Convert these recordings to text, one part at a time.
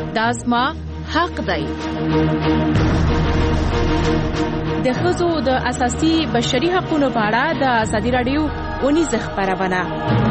دا زما حق دی. د ښځو د اساسي بشري حقوقو په اړه د ازادي راډیو اونیزه خبرونه.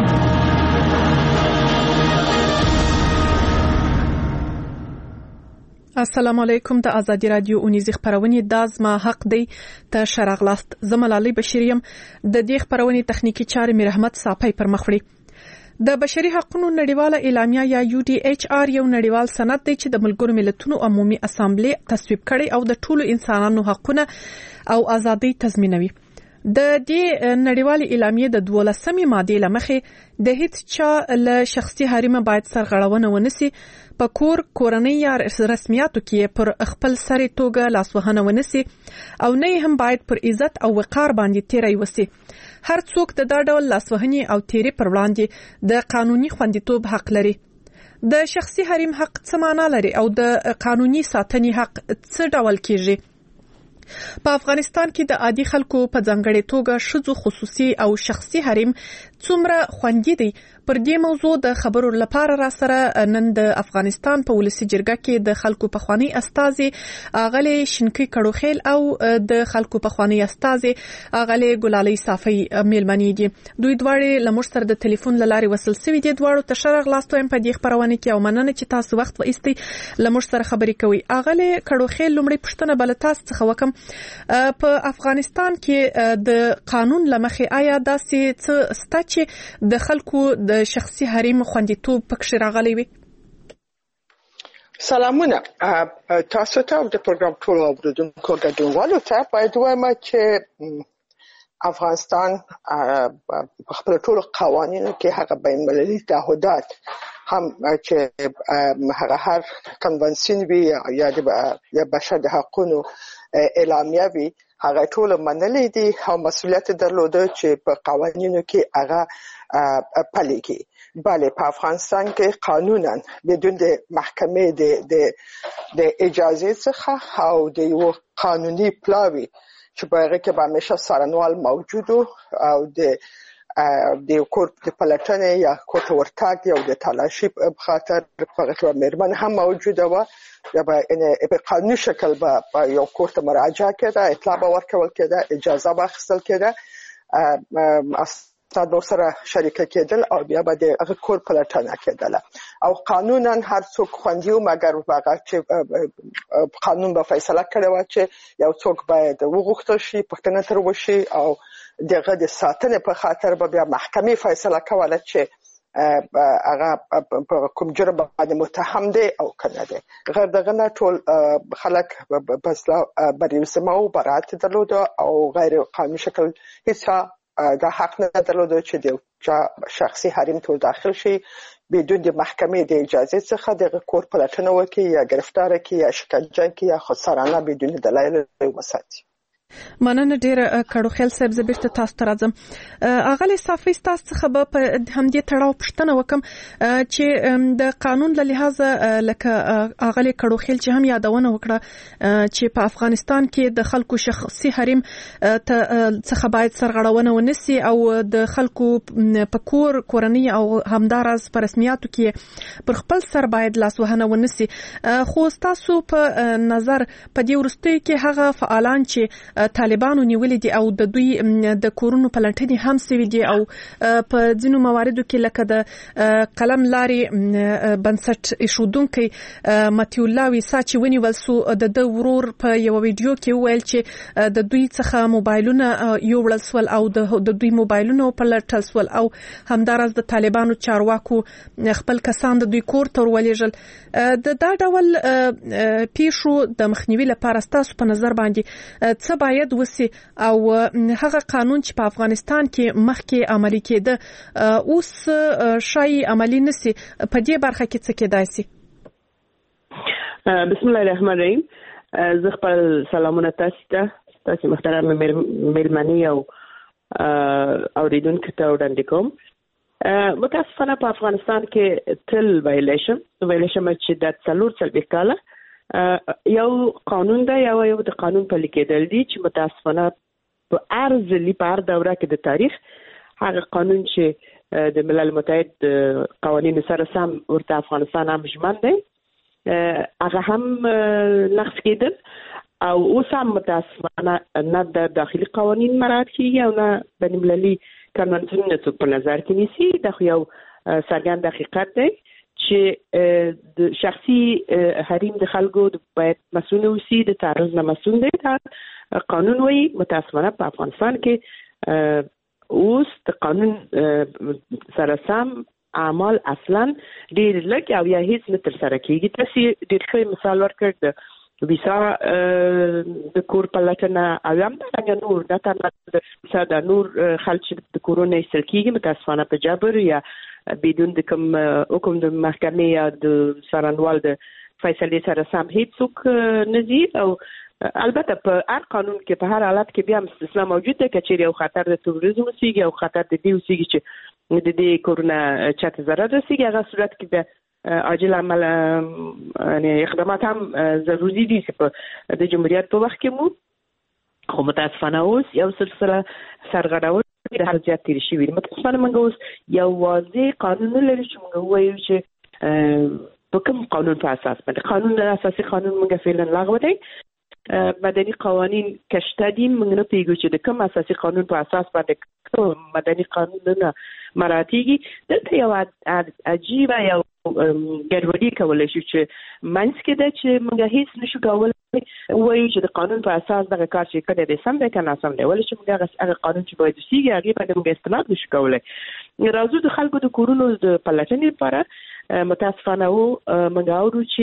السلام علیکم. د ازادي راډیو اونیزه خبرونه د زما حق دی ته شرغلاست زملالي بشریم. د دې خبرونه تخنیکی چارې مې رحمت صافی پر مخ وړي. د بشري حقوقو نړیواله اعلامیه یا UDHR یو نړیوال سند دی چې د ملګرو ملتونو عمومي اسامبلې تصویب کړي او د ټولو انسانانو حقوقونه او ازادي تضمینوي. د دې نړیوال اعلامیه د 12مې ماده لمخې د هیڅ چا له شخصي حریم باید سرغړونه ونسي، په کورنۍ یا رسمیاتو کې پر خپل سر توګه لاسوهنه ونسي او نه هم باید پر عزت او وقار باندې تیری وسي. هر څوک د دا ډول لاسوهنې او تیری پر وړاندې د قانوني خوندیتوب حق لري. د شخصي حریم حق څه معنا لري او د قانوني ساتنې حق څه ډول کیږي؟ په افغانستان کې د عادي خلکو په ځانګړې توګه شذو خصوصي او شخصي حریم څومره خوندي دي؟ پر دې موضوع د خبرو لپاره را سره نن د افغانستان په ولسی جرګه کې د خلکو په خواني استازي اغلی شنکی کړوخیل او د خلکو په خواني استازي اغلی ګلالي صافي میلمنې دي. دوی دواړه لمر سره د ټلیفون لارې وصل سوي دي. دواړو ته شرغلاست وایم په دې خبرونه کې او مننه چې تاسو وخت وایستئ لمر سره خبرې کوي. اغلی کړوخیل لمړی پښتنه بل تاسو څخه وکم په افغانستان کې د قانون لمخې آیا داسې څه ستا چې د خلکو د شخصي حریم خوندیتوب پکې راغلی وي؟ سلامونه تاسو ته د پروګرام ټول اوریدونکو ګډونوالو ته باید وایم چې افغانستان په خپل ټول قوانینو کې هغه بین المللي تعهدات هم چې هغه هر کنونسیون وی یا د بشر حقوقو اعلامیه وی هغه ټول منلي دي او مسؤلیت درلوده چې په قوانینو کې هغه پلي کړي. بله په افغانستان کې قانونا بدون د محکمې د اجازه څخه او د یو قانوني پلاوی چې په هغه کې به همیشه څارنوال موجود او د کور د پلټنې یا کوټ ورتګ یا د تلاشي په خاطر په مرمن هم موجوده و یا په قانوني شکل به یو کور ته مراجعه کړه، اطلاع به ورکول کېده، اجازه به اخیستل کېده، استاد به سره شریک کېدل او بیا به د هغه کور پلټنه کېدله او قانونا هر څوک خوندي و مګر هغه چې قانون به فیصله کړی و چې یو څوک باید وغوښتل شي، پوښتنه تر وشي او دغه د ساتنې په خاطر به بیا محکمې فیصله کوله چې هغه په کوم جرم باندې متهم دی او کنه دی. غیر دغه نه ټول خلک بس بریالسمه او برات درلوده او غیر قانوني شکل هیڅ دا حق نه درلوده چې د شخصي حریم ته داخل شي بدون د محکمې د اجازه څخه د کور پلټنه وکړي یا گرفتار کړي یا شکنجه کړي یا خسرانه بدون دلایل وساتي. مننه ډیره کړوخیل صاحب. زه بیرته تاسو ته راځم. اغلی صافي تاسو څخه به په همدې تړاو پوښتنه وکم چې د قانون له لحاظه لکه اغلی کړوخیل چې هم یادونه وکړه چې په افغانستان کې د خلکو شخصي حریم څخه باید سرغړونه ونسي او د خلکو په کورنۍ او همدارس په رسمیاتو کې پر خپل سر باید لاسوهنه ونسي. خو تاسو په نظر په دې وروستیو کې هغه فعالان چې طالبانو نیولې دي او د دوی د کورونو پلټنې هم سوي دي او په ځینو مواردو کې لکه د قلم لاري بنسټ ایښودونکي متي الله ویسا چې ونیول سو د ورور په یو ویډیو کې ویل چې د دوی څخه موبایلونه یوړل سول او د دوی موبایلونه پلټل سول او همدارس د طالبانو چارواکو خپل کسان د دوی کور ته ورولېږل. دا ډول پیښو د مخنیوي لپاره تاسو په نظر باندې څه باید وسی او هغه قانون چې په افغانستان کې مخکې عملي کېده اوس شای عملي نسی په دې برخه کې څه کېدای شي؟ بسم الله الرحمن الرحیم. زه خپل سلامونه تاسو محترم میلمنې او اوریدونکو ته وړاندې کوم. متاسفانه په افغانستان کې تل وایلیشن چې د 40 کاله یو قانون دی یو د قانون پلي کېدل دي چې متاسفانه په ارزلي په هر دوره کې د تاریخ هغه قانون چې د ملل متحد قوانینو سره سم ورته افغانستان هم ژمن دی هغه هم نقض کېدل او اوس هم متاسفانه نه د داخلي قوانین مراعات کیږي او نه بین المللي کنوانسیونونه څوک په نظر کې نیسي. دا خو یو څرګند حقیقت دی چې د شخصي حریم د خلکو باید مسؤل اوسي، د تعرض نه مسؤل دی. دا قانون وایي. متاسفانه په افغانستان کې اوس د قانون سره سم اعمال اصلا ډېر لږ او یا هیڅ نه ترسره کېږي. تاسو ډېر ښه مثال ورکړ د ویسا د کور پلټنه او هم دا نور د ویسا د نور خلک د کورونه ایستل کېږي متاسفانه په جبر یا بدون د کوم حکم د محکمې یا د څارنوال د فیصلې سره سم هیڅوک نه ځي. او البته په هر قانون کې په هر حالت کې بیا استثنا موجود ده که چیرې یو خطر د تروریزم وسیږي او خطر د دې وسیږي چې د دې کورونه چاته ضرر رسیږي. هغه صورت کې به عاجل عمل یعنی اقدامات هم ضروري دي چې په د جمهوریت په وخت کې مو خو متاسفانه اوس یو سلسله سرغړونې د هر زیات تیر شوي دي. متاسفانه موږ اوس یو واضح قانون نه لرو چې موږ ووایو چې په کوم قانون په اساس باندې قانون اساسي قانون موږ فعلا لغوه دی. مدني قوانین کشته دي. موږ نه پیږو چې د کوم اساسي قانون په اساس باندې مدني قانونونه مراعاتېږي. دلته یو عجیبه یو ګډوډي کولی شو چې منځ کې ده چې موږ هیڅ نشو کولی ووایو چې د قانون په اساس دغه کار چې کړی دی سم دی که ناسم دی. ولې چې موږ هغه قانون چې باید وسیږي هغې باندې موږ استناد نشو کولی. راځو د خلکو د کورونو د پلټنې لپاره متاسفانه موږ اورو چې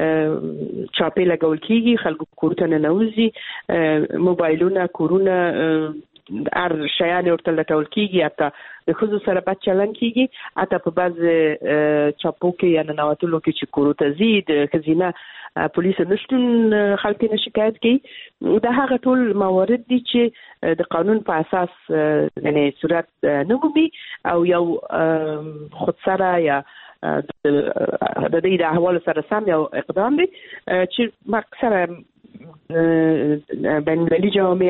چاپې لګول کېږي، خلکو کور ته ننوځي، موبایلونه کورونه هر شیان ورته لټول کېږي، حتی د ښځو سره بد چلند کېږي، حتی په بعضې چاپو کې یا ننوتلو کې چې کورو ته ځي د ښځینه پولیسو نشتون خلک نه شکایت کوي. دا هغه ټول موارد دي چې د قانون په اساس یعنې صورت نه مومي او یو خودسره یا د دې د احوالو سره سم یو اقدام دی چې اکثره بین المللي جامعه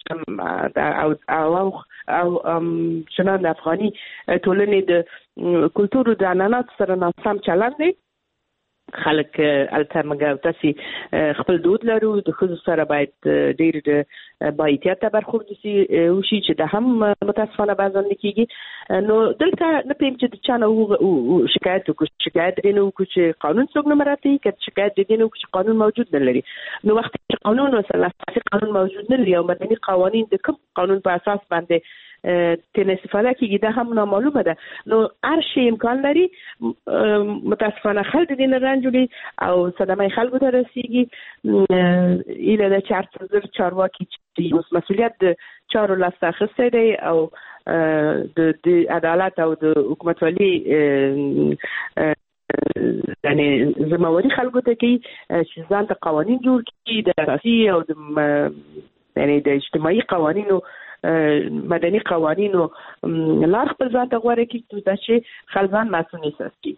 او چنان د افغاني ټولنې د کلتور د عنعناتو سره ناسم چلند دی. خلک البته موږ تاسې خپل دود لرو، د ښځو سره باید ډېر با احتیاطه برخورد وشي چې دا هم متاسفانه بعضا نه کېږي. نو دلته نه پوهیم چې د چا نه شکایت وکړو، شکایت دې نه وکړو چې قانون څوک نه مراعاتوي، که شکایت دې نه وکړو چې قانون موجود نه لري. نو وخت چې قانون مثلا اساسي قانون موجود نه لري او مدني قوانین د کوم قانون په اساس باندې تنه استفاده کیږي دا هم نامعلومه ده. نو هر شی امکان لري متاسفانه خلک دې نه رنجوي او صدمه خلکو ته رسیږي. ایله د چارتر چارواکي چې مسؤلیت د چارو لاسته اخیستی دی او د عدالت او د حکومتولي یعنی زمواري خلکو ته کوي چې ځان ته قوانین جوړ کړي د اساسي او د یعنی د اجتماعي قوانینو مدني قوانینو لار خپل ځان ته غوره کړي چې خلک ځان مسؤل احساس کړي.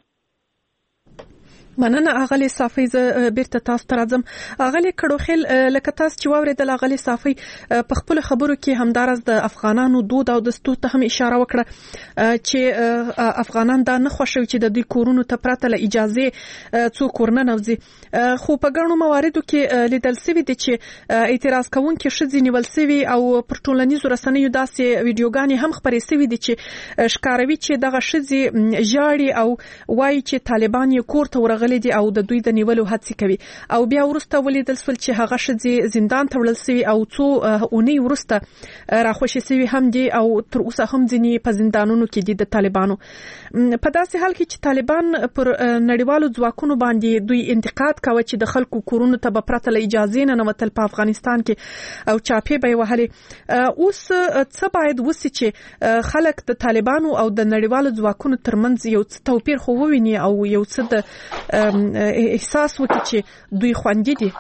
مننه اغلی صافی ز بیرته تاسو ته راځم. اغلی کډوخیل لکه تاسو چې واوریدل اغلی صافی په خپل خبرو کې همدارس د افغانانو دود او دستور ته هم اشاره وکړه چې افغانان دا نه خوښوي چې د دوی کورونو ته پرته له اجازه څوک ورننوځي. خو په ګڼو مواردو کې لیدل شوی دی چې اعتراض کوونکي ښځې نیول شوي او پر ټولنیزو رسنیو داسې ویډیوګانې هم خپرې شوي دي چې ښکاروي چې دغه ښځې ژاړي او وایي چې طالبان یې کور ته ورغلي دي او د دوی د نیولو هڅې کوي. او بیا ورسته ولیدل شول چې هغه ښځې زندان ته وړل شوي او څو اونۍ ورسته راخوشي شوي هم دي او تر اوسه هم ځینې په زندانونو کې دي د طالبانو. په داسې حال کې چې طالبان پر نړیوالو ځواکونو باندې دوی انتقاد کوي چې د خلکو کورونو ته به پرته له اجازې نه ننوتل په افغانستان کې او چاپې به یې وهلې. اوس څه باید وسي چې خلک د طالبانو او د نړیوالو ځواکونو ترمنځ یو څه توپیر خو وویني او یو څه د احساس وکړي چې دوی خوندي دي؟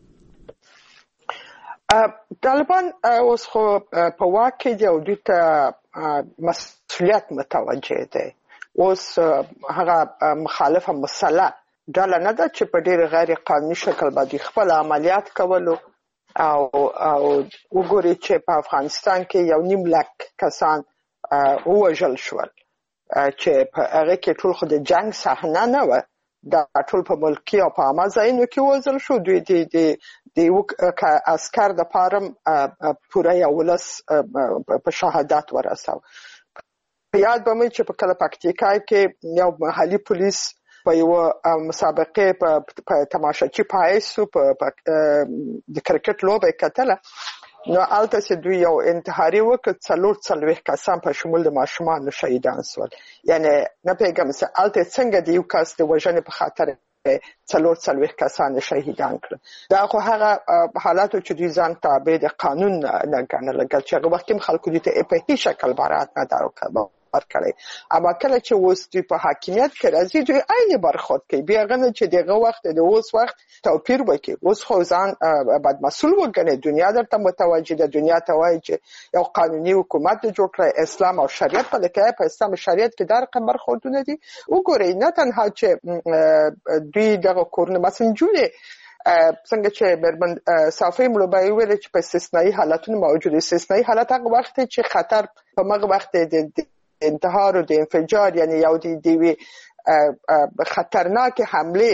طالبان اوس خو په واک کې دي او دوی ته مسؤلیت متوجه دي. اوس هغه مخالفه مسله ډله نه ده چې په ډېر غیر قانوني شکل باندې خپل عملیات کولو او وګوري چې په افغانستان کې 1.5 لک کسان ووژل شول چې په هغه کې ټول خو د جنگ صحنه نه و، دا ټول په ملکی او په عامه ځایونو کې وژل شو. دوی د یو عسكر د پارم پوره یو ولس په شهادت ورساو. په یاد به مې چې په کله پکتیکا کې یو محلي پولیس په یو مسابقه په تماشاچی پایسو په د کرکټ لوبه کتله، نو البته چې دوی یو انتحاري وکړ، 40 کسان په شمول د ماشومان شهیدان شول. یعنی نه پیغام سره البته څنګه د یو کس د وژنې په خاطر 40 کسان شهیدان کړ. دا خو هغه حالاتو چې دوی ځان تابع د قانون نه ګڼل، چې هغه وخت خلکو دې ته په هیڅ شکل برات نه دارو کړی. اما کله چې اوس دوی په حاکمیت کې راځي، دوی عین برخورد کوي. بیا غنه چې دغه وخت د اوس وخت توپیر وکړي. اوس خو ځان بعد مسؤل وګڼي. دنیا درته متوجه ده. دنیا ته وایي چې یو قانوني حکومت جوړ کړي، اسلام او شریعت په لکه په اسلام او شریعت کې دا رقم برخوردونه دي. وګورئ نه تنها چې دوی دغه کورونه مثلا جوړي څنګه چې بربند صافي ملوبای ویل چې په استثنایی حالتونو موجود. استثنایی حالت هغه وخت چې خطر په مغه وخت د انتحار او د انفجار یعنی یو دی خطرناک حمله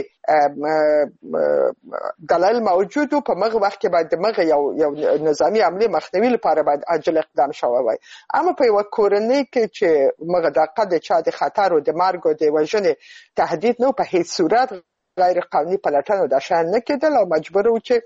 دلایل موجود په مغه وخت کې باید مغه یو نظامی حمله مخنیوي لپاره باید عاجل اقدام شوی وای. اما په یو کورنۍ کې چې مغه دغه د چا د خطر او د مرګ او د وژنې تهدید نو په هیڅ صورت غیر قانوني پلټنه د شان نه کېدل او مجبور و چې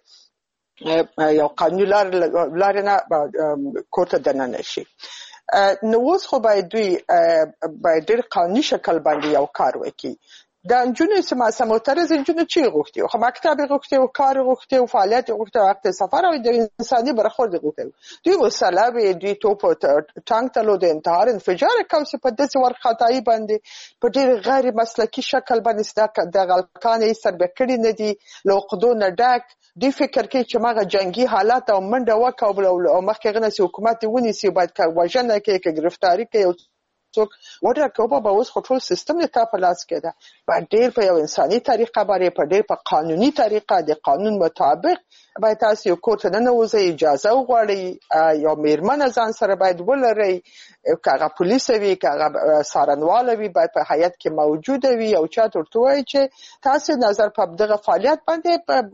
یو قانوني لار نه کوټه دننه شي. نو اوس خو باید دوی باید ډېر قانوني شکل باندې یو کار وکړي. د نجونې سموترز نجونې چې غوښتي او مکتب غوښتي او کار غوښتي او فعالیت غوښتي او وخت سفر او د انساني برخورد غوښتي. دوی وسلابه دوی توپ ټانک تلو د انتحار انفجار کوي په داسې ورخطایي باندې په ډېر غیر مسلکي شکل باندې د غلطانه سربکړی نه دي لوقدو نه ډک. دی فکر کوي چې ماغه جنگي حالات او منډه وکاو او مخکې غنسي حکومت ونیسي باید وژنه کوي کې گرفتاری کوي څوک وړه کوبه به اوس ټول سیستم له تاسو لاس کې ده. په ډېر په یو انساني طریقه باندې په ډېر په قانوني طریقه د قانون مطابق باید تاسو یو کوټ نه نوځي اجازه وغواړي. یو میرمن ځان سره باید ولري، کاغه پولیس وي کاغه سارنوال وي باید په حیات کې موجود وي او چا ورته وایي چې تاسو نظر په دغه فعالیت باندې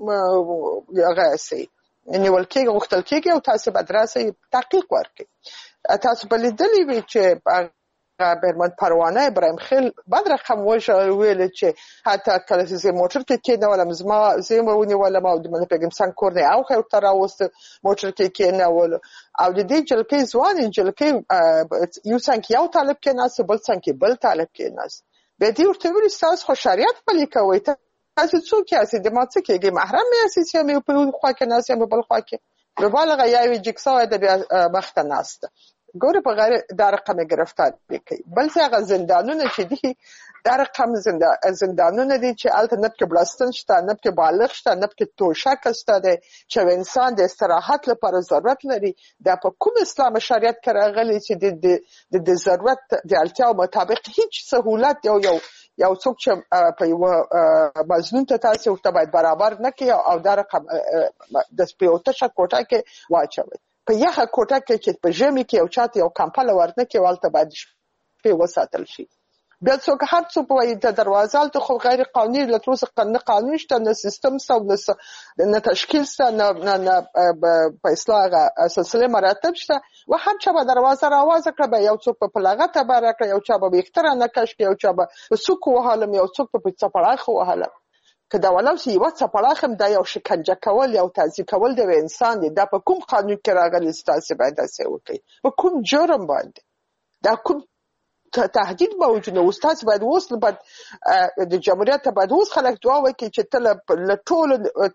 هغه سي نیول کېږي غوښتل کېږي او تاسو به دراسه تحقیق وکړي. تاسو په لیدلې وي چې برمن پروانه ابراهیم خیل بعد رقم ویل چې حتی کله چې موټر کې نه ولم زمونی ولم او د من پیغام سان کور نه او خو تر اوسه موټر کې نه ول او د دې جلکې ځوان جلکې یو څنګه یو طالب کې نه بل څنګه بل طالب کې نه به دې ورته ویل تاسو خو شریعت پلي کوي. تاسو څوک یاست د ماڅ کېږي محرم یاست چې مې په خوا کې ناس یم بل خوا کې مبالغه یاوي جکسا د مخ ته ناسته ګوره په غیر دا رقم گرفتار کوي. بل څه هغه زندانونه چې دي دا رقم زندانونه دي چې الته نه کې بلستان شته نه کې بالغ شته نه کې توشک شته چې انسان د استراحت لپاره ضرورت لري. دا په کوم اسلام شریعت کې راغلي چې د ضرورت د اړتیا مطابق هیڅ سہولت یو څوک چې په یو مظلوم ته تاسو ورته باید برابر نه کوي او دا رقم د سپیوته کوټه کې واچوي. په یخه کوټه کې چې په ژمي کې یو چاته یو کمپل ورنه کې والته باید په وساتل شي. بیا څوک هر څوک وایي د دروازه ته خو غیر قانوني لتروس قانون شته نه سیستم سو نه تشکیل سته نه په اصلاح سلسله مراتب شته و هر چا به دروازه راوازه کړه یو څوک په لغته برکه یو چا به اختراع نه کښ یو چا به سوق وهالم یو څوک په چپړاخ وهالم. که دا ولو چې یو څه پړاخم دا یو شکنجه کول یو تعذیب کول د انسان دی. دا په کوم قانون کې راغلی تاسو باید تاسو وکړي په کوم جرم باندې دا کوم تهدید موجود نو استاد باید وصل باید د جمهوریت باید وصل خلک دعا وکړي چې تل له ټول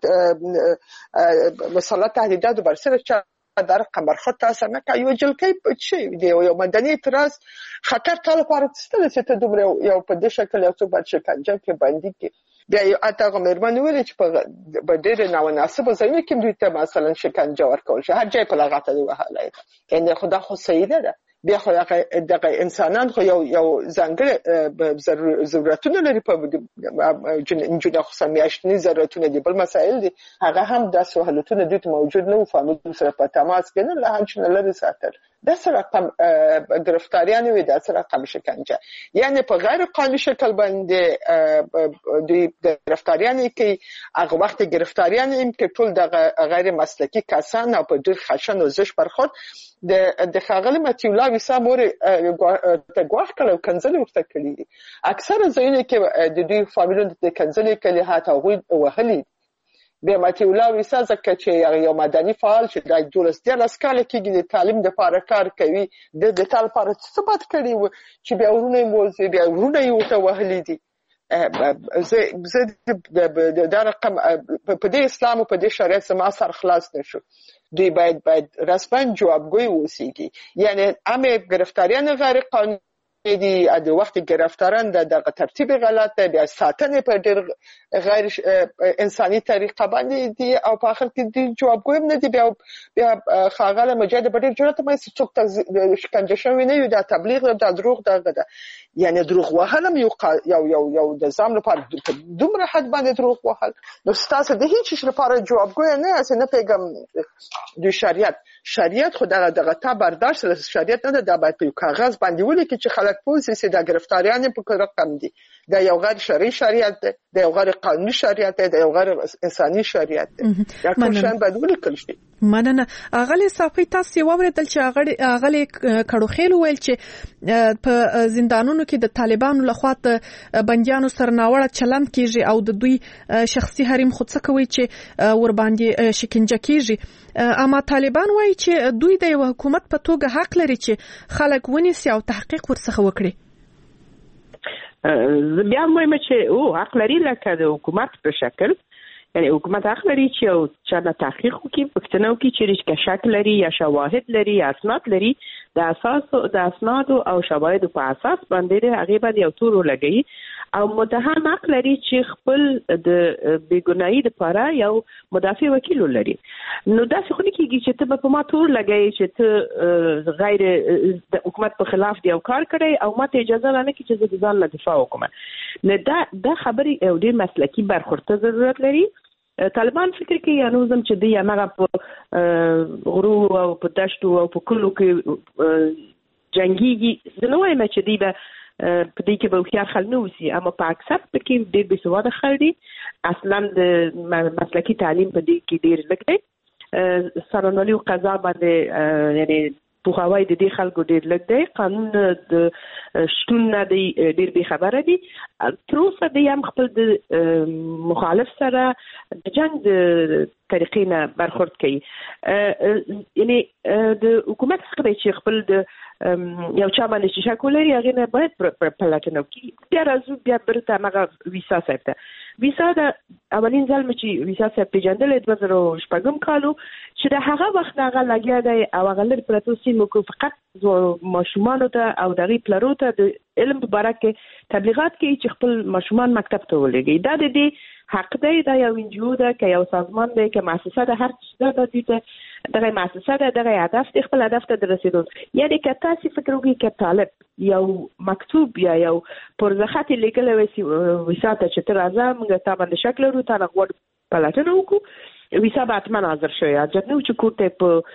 مسله تهدیدات برسره چې در قمر خط تاسو نه کوي یو جلکې چې دی یو مدني اعتراض خطر تل لپاره ستل چې ته دومره یو په دې شکل یو څه باید شکنجه کې باندې کې بیا یو اته مېرمن ویل چې په ډېر نامناسبه ځایونو کې دوی ته مثلا شکنجه ورکول شي هر ځای په لغته دی وهله یعنی خدا خو صحیح نه ده. بیا خو دغه انسانان خو یو ځانګړي ضرورتونه لري په جنونه خو سمیاشتنی ضرورتونه دي بل مسائل دي هغه هم د سہولتونو د موجود نه و فامیل سره په تماس کې نه له هیڅ نه لري ساتل. د رقم گرفتاریان وي د رقم شکنجه یعنی په غیر قانوني شکل باندې د گرفتاریان کې هغه وخت گرفتاریان هم کې ټول د غیر مسلکی کسان او په ډیر خشن او زش برخورد د خاغلی متیولا ویسا مور د ګواښ کړو کنځل ورته کړی اکثره ځینې کې د دوی فامیلونو د کنځل کړي هاته غوي وهلي به متیولا ویسا ځکه چې یو مدني فعال چې د 12 کال کې د تعلیم د لپاره کار کوي د تل لپاره ثبات کړي و چې بیا ورونه موزي بیا ورونه یو ته وهلي دي زه د رقم په دې اسلام او په دې شریعت سم اثر خلاص نشو دوی باید رسما جوابګوی وسیږي یعنی امه گرفتاریان غیر قانوني دي د وخت گرفتاران د ترتیب غلط دی بیا ساتنه په ډیر غیر انساني طریقه باندې دي او په اخر کې د جوابګوی نه دي بیا خاغله مجاهد په ډیر جرأت مې څوک شکنجه شوی نه یو د تبلیغ د دروغ دغه یعنی دروغ وهلم یو د ځام لپاره دومره حد باندې دروغ وهل نو ستاسو د هیڅ لپاره جوابګوی نه اس نه پیغام د شریعت خو دغه تا برداشت له شریعت نه د باید په کاغذ باندې ولیکي چې خلک پوه شي د گرفتاریان په رقم دي د یو غیر شرعي شریعت دی د یو غیر قانوني شریعت دی د یو غیر انساني شریعت دی دا ټول شان باید ولیکل شي مننه اغلی صافي تاسو وویل چې اغلی کړو خېل ویل چې په زندانونو کې د طالبانو لخوا بنديانو سرناوړه چلند کیږي او د دوی شخصي حریم خود څه کوي چې ور باندې شکنجه کیږي اما طالبان وایي چې دوی د حکومت په توګه حق لري چې خلک ونیسي او تحقیق ورڅخه وکړي بیا وایم چې حق لري لکه د حکومت په شکل یعنی حکومت حق لري چې او چا تحقیق وکړي پښتنو کې چې شک لري یا شواهد لري یا اسناد لري د اسناد او شواهد په اساس باندې هغه باندې یو تور لګي او متهم حق لري چې خپل د بیګناهي لپاره یو مدافع وکیل لري نو دا څه خو نه کیږي چې ته په ما تور لګي چې ته غیر د حکومت په خلاف دی او کار کوي او ماته اجازه نه کیږي چې د ځان له دفاع وکم نه دا خبري یو ډیر مسلکی برخورد ضرورت لري طالبان فکر کوي انو زم چې دی هغه په غرو او په دشتو او په کلو کې جنگيږي زه نو وایم چې دی به په دې کې به خيار خل نه وسی اما په اکثر کې ډېر به سواده خل دي اصلا د مسلکی تعلیم په دې کې ډېر لږ دی سرنولي او قضا باندې یعنی په هواي د دې خلکو ډېر لږ دی قانون د شتون نه دی ډېر به خبره دي تر اوسه د یم خپل د مخالف سره د جنگ د طریقې نه برخورد کوي یعنی د حکومت حق دی چې خپل د یو چا باندې چې شک ولري هغه نه باید پلاتنه وکړي بیا راځو بیا برته هغه ویسا صاحب ته ویسا د اولین ځل چې ویسا صاحب پیژندل 2014 کالو چې د هغه وخت هغه لګیا دی او هغه لر پروتو سیمو کو فقط ماشومان ته او دغه پلرو ته د علم په اړه کې تبلیغات کوي چې خپل ماشومان مکتب ته ولېږي دا د دې حق دی دا یو انجیو ده که یو سازمان دی که مؤسسه ده هر څه ده دې دغه مؤسسه ده دغه هدف دی خپل هدف ته رسیدو یعنی که تاسو فکر وکړئ چې طالب یو مکتوب یا یو پرځخات لیکل وساته چې تر ازم موږ ته باندې شکل ورو ته غوډ پلاتنه وکړو ویسا به اتمن حاضر شوی اجازه نو چې کوټه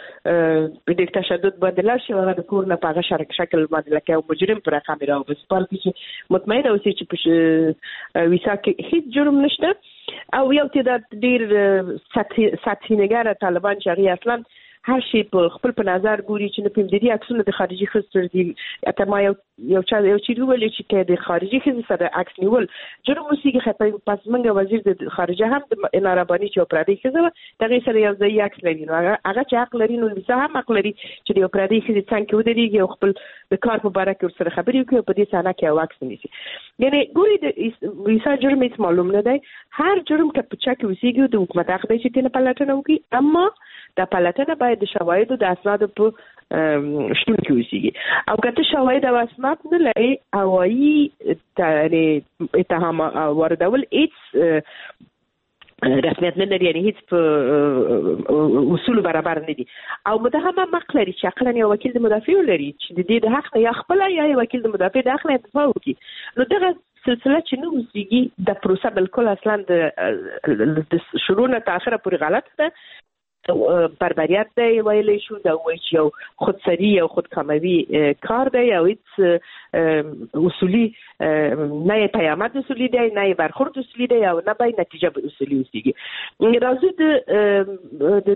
په د تشدد باندې لار شي هغه د کور نه پاغه شکل باندې لکه یو مجرم پر کامera او بس پال کې مطمئن اوسئ چې په ویسا کې هیڅ جرم نشته او یو چې د ډیر ساتي نګاره طالبان چې اصلا هر شي په خپل په نظر ګوري چې په دې عکسونه د خارجي خسر دي اته ما یو چې ویل چې د خارجي خسر سره عکس نیول جرم وسیږي خپل پس منګه وزیر د خارجه هم د انارابانی چې پردي خزه دغه سره یو ځای عکس لري نو هغه چې عقل لري نو ویسا هم عقل لري چې د پردي خزه څنګه ودرېږي او خپل د کار په اړه کې سره خبرې کوي په دې سانه کې یو عکس نیسي یعنی ګوري د ویسا جرم هیڅ معلوم نه دی هر جرم که په چا کې وسیږي د حکومت حق دی چې تنه پلاتنه وکړي اما دا پلاتنه باید د شواهد او د اسناد په شتون کې وسیږي او کته شواهد او اسناد نه لري او یې اتهام وردول هیڅ رسمیت نه لري یعنی هیڅ په اصول برابر نه دي او متهم حق لري چې عقلا یو وکیل د مدافع لري چې د دې د حق یا خپل یا وکیل د مدافع د حق نه دفاع وکړي نو دغه سلسله چې نو وسیږي د پروسه بالکل اصلا د شروع نه تر اخره پورې غلط ده بربریت دی ویلی شو دا وایي چې یو خودسری او خودکاموي کار دی او هیڅ اصولي نه پیامد اصولي دی نه برخورد اصولي دی او نه به نتیجه به اصولي اوسېږي. راځو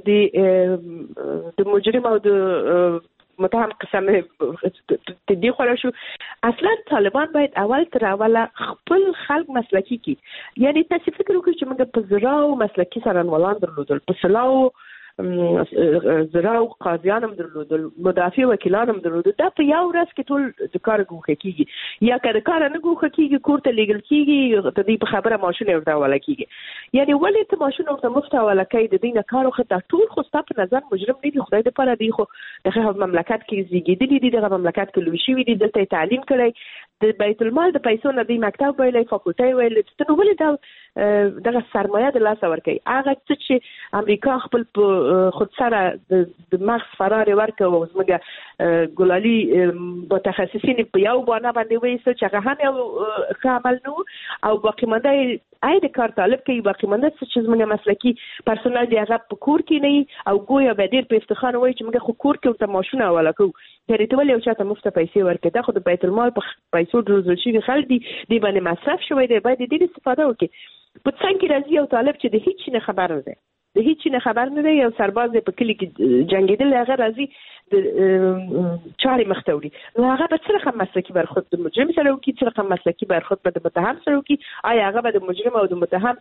د مجرم او د متهم قسم تدی خورا شو. اصلا طالبان باید اول تر اوله خپل خلق مسلکی کی، یعنی تاسو فکر وکړئ چې موږ په زراو مسلکی څارنوالان درلودل، په سلاو زراو قاضیان هم درلودل، مدافع وکیلان هم درلودل. دا په یو ورځ کې ټول د کار ګوښه کیږي یا که د کار نه ګوښه کیږي کور ته لیږل کیږي، د دې په خبره ماشین ورته حواله کیږي. یعنی ولې ته ماشین ورته مفت حواله کوي؟ د دې نه کار وخت ټول خو ستا په نظر مجرم نه دي، خدای دې پاره دی، خو دغه مملکت کې زیږیدلي دي، دغه مملکت کې لوی شوي دي، دلته تعلیم کړی، د بیت المال د پیسو نه دی مکتب ویلی، فاکولټي ویلی، ته نو ولې دا دغه سرمایه د لاسه ورکوي؟ هغه څه چې امریکا خپل خود سره د مغز فرار ورکړ او زموږ ګلالي متخصصین په یو بانه باندې وایي چې هغه هم یو ښه عمل نه او باقي مانده د کار طالب کوي، باقي مانده څه چې زموږ مسلکي پرسونل دی هغه په کور کې نه او ګویا به ډېر په افتخار وایي چې موږ خو کور کې ورته ماشونه حواله کوو. یعنې ته ولې یو چاته مفته پیسې ورکړې؟ دا خو د بیت المال په پیسو روزل شوي خلک دي، دې باندې مصرف شوی دی، باید د دې استفاده وکړي. په څنګ کې راځي یو طالب چې د هیڅ نه خبر نه دی، د هیڅ نه خبر نه دی، یو سرباز دی په کلي کې جنګېدل، هغه راځي د چارې مخ ته وړي، نو هغه به څه رقم مسلکي برخورد د مجرم سره وکړي، څه رقم مسلکي برخورد به د متهم سره وکړي؟ آیا هغه به د مجرم او د متهم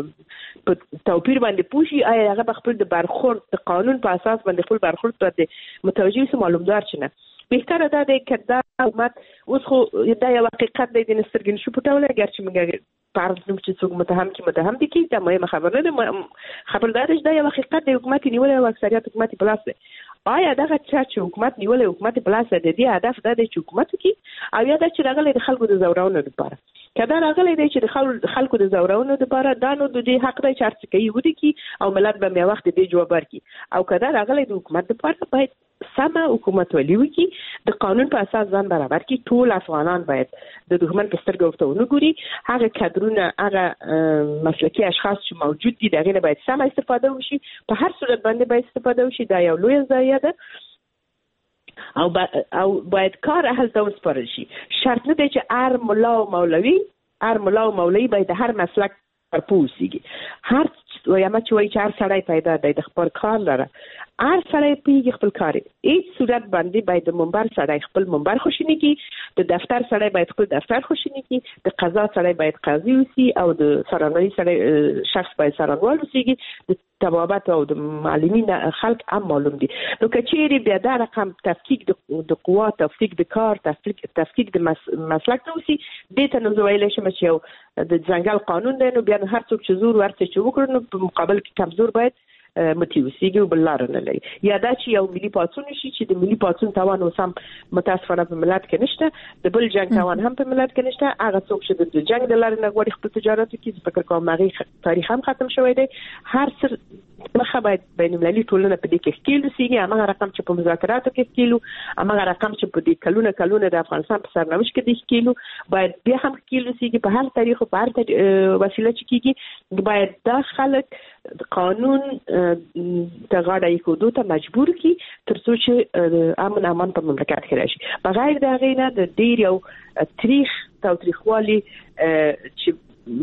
په توپیر باندې پوه شي؟ آیا هغه به خپل د برخورد د قانون په اساس باندې خپل برخورد باندې متوجه شي؟ معلومدار چې نه. بهتره دا دی که دا حکومت اوس خو دا یو حقیقت دی، د سترګې نشو پټولی، اگر چې موږ فرض کړو چې څوک متهم کې متهم دي کې دا مهمه خبر نه ده، خبردار دی دا یو حقیقت دی، حکومت نیولې او اکثریت حکومت په لاس دی. آیا دغه چې حکومت نیولې حکومت په لاس دی، د دې هدف دا دی چې حکومت وکړي او یا دا چې راغلی د خلکو د زورونو لپاره؟ که دا راغلی دی چې د خلکو د زورونو لپاره، دا نو د دې حق دی چې هر څه کوي وکړي او ملت به مې وخت دې جواب ورکړي. او که دا راغلی د حکومت لپاره، باید سمه حکومتولي وکړي، د قانون په اساس ځان برابر کړي. ټول افغانان باید د دښمن په سترګه ورته ونه ګوري، هغه کادرونه، هغه مسلکي اشخاص چې موجود دي د هغې نه باید سمه استفاده وشي، په هر صورت باندې باید استفاده وشي. دا یو لویه ضایعه ده او باید کار اهل ته وسپارل شي. شرط نه دی چې هر ملا او مولوي باید د هر مسلک پر پوه اوسېږي. هر ویمه چې وایي چې هر سړی پیدا دی د خپل کار لره، هر سړی پیږي خپل کار. هیڅ صورت باندې باید د منبر سړی خپل منبر خوشینی کی، د دفتر سړی باید خپل دفتر خوشینی کی، د قضا سړی باید قاضي اوسي او د څارنوالۍ سړی شخص باید څارنوال اوسېږي. د طبابت او د معلمین خلک هم معلوم دي. نو که چیرې بیا دا رقم تفکیک د قوا، تفکیک د کار، تفکیک د مسلک نه اوسي، دې ته نو زه ویلی شم چې یو د ځنګل قانون دی، نو بیا هر څوک چې زور ورته چې وکړي نو په مقابل کې کمزور باید متي اوسېږي او بل لاره نه لري. یا دا چې یو ملي پاڅون شي چې د ملي پاڅون توان اوس هم متاسفانه په ملت کې نشته، د بل جنګ توان هم په ملت کې نشته. هغه څوک چې د جنګ د لارې نه غواړي خپل تجارت وکړي، فکر کوم هغې تاریخ هم ختم شوی دی. هر څه مخه باید بینالمللي ټولنه په دې کې ښکېل اوسېږي، هماغه رقم چې په مذاکراتو کې ښکېل، هماغه رقم چې په دې کلونه د افغانستان په سرنوشت کې دې ښکېل، باید بیا هم ښکېل اوسېږي په هر تاریخ او په هر وسیله چې کېږي. باید دا خلک قانون ته غاړه ایښودو ته مجبور کړي تر څو چې امن امان په مملکت کې راشي. بغیر د هغې نه د ډېر یو تاریخ تاوتریخوالي چې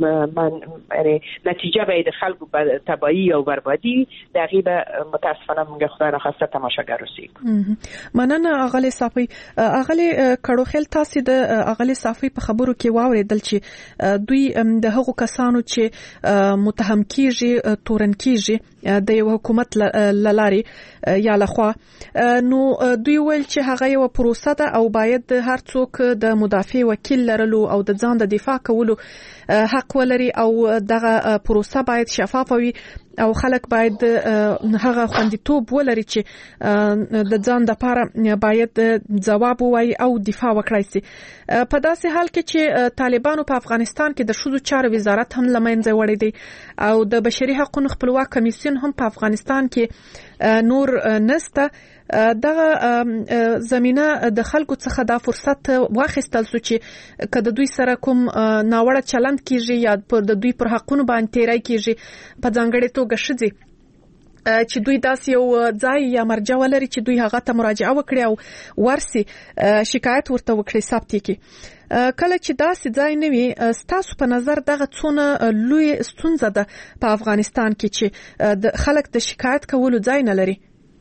نتیجه به د خلکو تباهي او بربادي د هغې به متاسفانه موږ خدای ناخواسته تماشاګر اوسېږو. مننه اغلې صافي. اغلې کړوخیل، تاسې د اغلې صافي په خبرو کې واورېدل چې دوی د هغو کسانو چې متهم کیږي، تورن کیږي د یو حکومت لارې یا لخوا، نو دوی ویل چې هغه یو پروسه ده او باید هر څوک د مدافع وکیل لرلو او د ځان د دفاع کولو حق ولري او دغه پروسه باید شفاف وي او خلک باید هغه خوندیتوب ولري چې د ځان لپاره باید ځواب ووایي او دفاع وکړي سي. په داسې حال کې چې طالبانو په افغانستان کې د ښځو چارو وزارت هم له منځه وړی دی او د بشري حقوقو خپلواک کمیسیون هم په افغانستان کې نور نسته. دغه زمينه د خلکو څخه دا فرصت واخیستل سو چې کله دوی سره کوم ناوړه چلند کیږي یا د دوی پر حقونو باندې تیری کیږي، په ځانګړي توګه شذي چې دوی داسې یو ځای یا مرجع ولري چې دوی هغه ته مراجعه وکړي او ورسي شکایت ورته وکړي ثبت کړي. کله چې داسې ځای نه وي، ستاسو په نظر دغه څونه لوی ستونزه ده په افغانستان کې چې د خلک د شکایت کولو ځای نه لري؟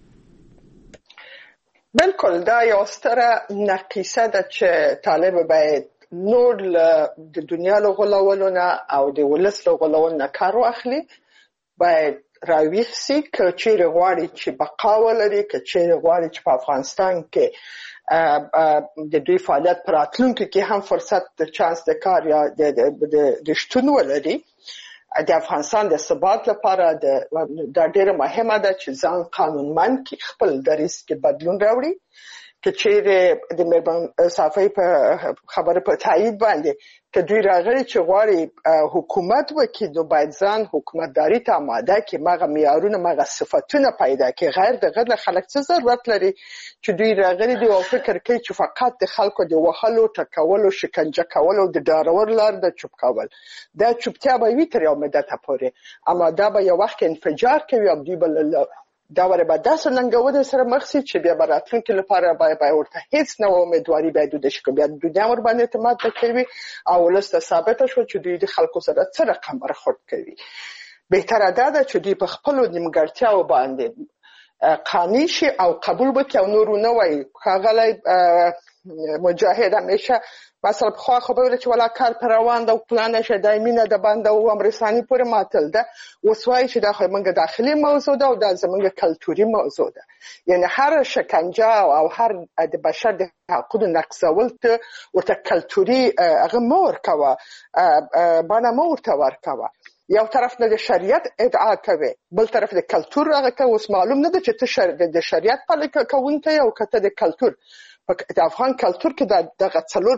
بالکل دا یو ستره نقیصه ده چې طالب باید نور د دنیا له غولولو نه او د ولس له غولولو نه کار واخلي. باید راویښ سي که چیرې غواړي چې بقا ولري، که چیرې غواړي چې په افغانستان کې د دوی فعالیت پر راتلونکي کې هم فرصت د چانس د کار یا د شتون ولري. د افغانستان د ثبات لپاره دا ډېره مهمه ده چې ځان قانونمند کړي، خپل دریځ کې بدلون راوړي. که چیرې د مېرمن صافۍ په خبره په تایید باندې که دوی راغلي چې غواړي حکومت وکړي، نو باید ځان حکومتداري ته آماده کړي، مغه معیارونه مغه صفتونه پیدا کړي. غیر دغه خلک څه ضرورت لري چې دوی راغلي دي او فکر کوي چې فقط د خلکو د وهلو، ټکولو، شکنجه کولو د ډارور لار د چوپ کول. دا چوپتیا به وي تر یو مدته پورې، اما دا به یو وخت انفجار کوي او دوی به دا وره به داسې ننګونې سره مخ شي چې بیا راتلونکي لپاره به ورته هیڅ نه امیدواري باید د شکو بیا دنیا ور باندې اعتماد کوي او ولسته ثابته شو چې دوی د خلکو سره څه رقم برخورد کوي. بهتره ده چې دوی په خپل نیمګړتیاو باندې قانع شي او قبول وکړي او نور نه وایي. ښاغلی مجاهد همیشه مثلا خو خبره چې ولا کار پر روان ده او پلان شه دایمینه د باندې او امرسانی پورې ماتل ده. وسوای چې دا خو موږ داخلي موضوع ده او دا زموږ کلتوري موضوع ده. یعنی هر شکنجه او هر د بشر د حقوقو نقضول ته ورته کلتوري هغه مور کوا باندې مور ته ورکوا. یو طرف نه د شریعت ادعا کوي، بل طرف د کلتور هغه کوي. اوس معلوم نه ده چې ته د شریعت پلي کوونکی او کته د کلتور. د افغان کلتور کې دغه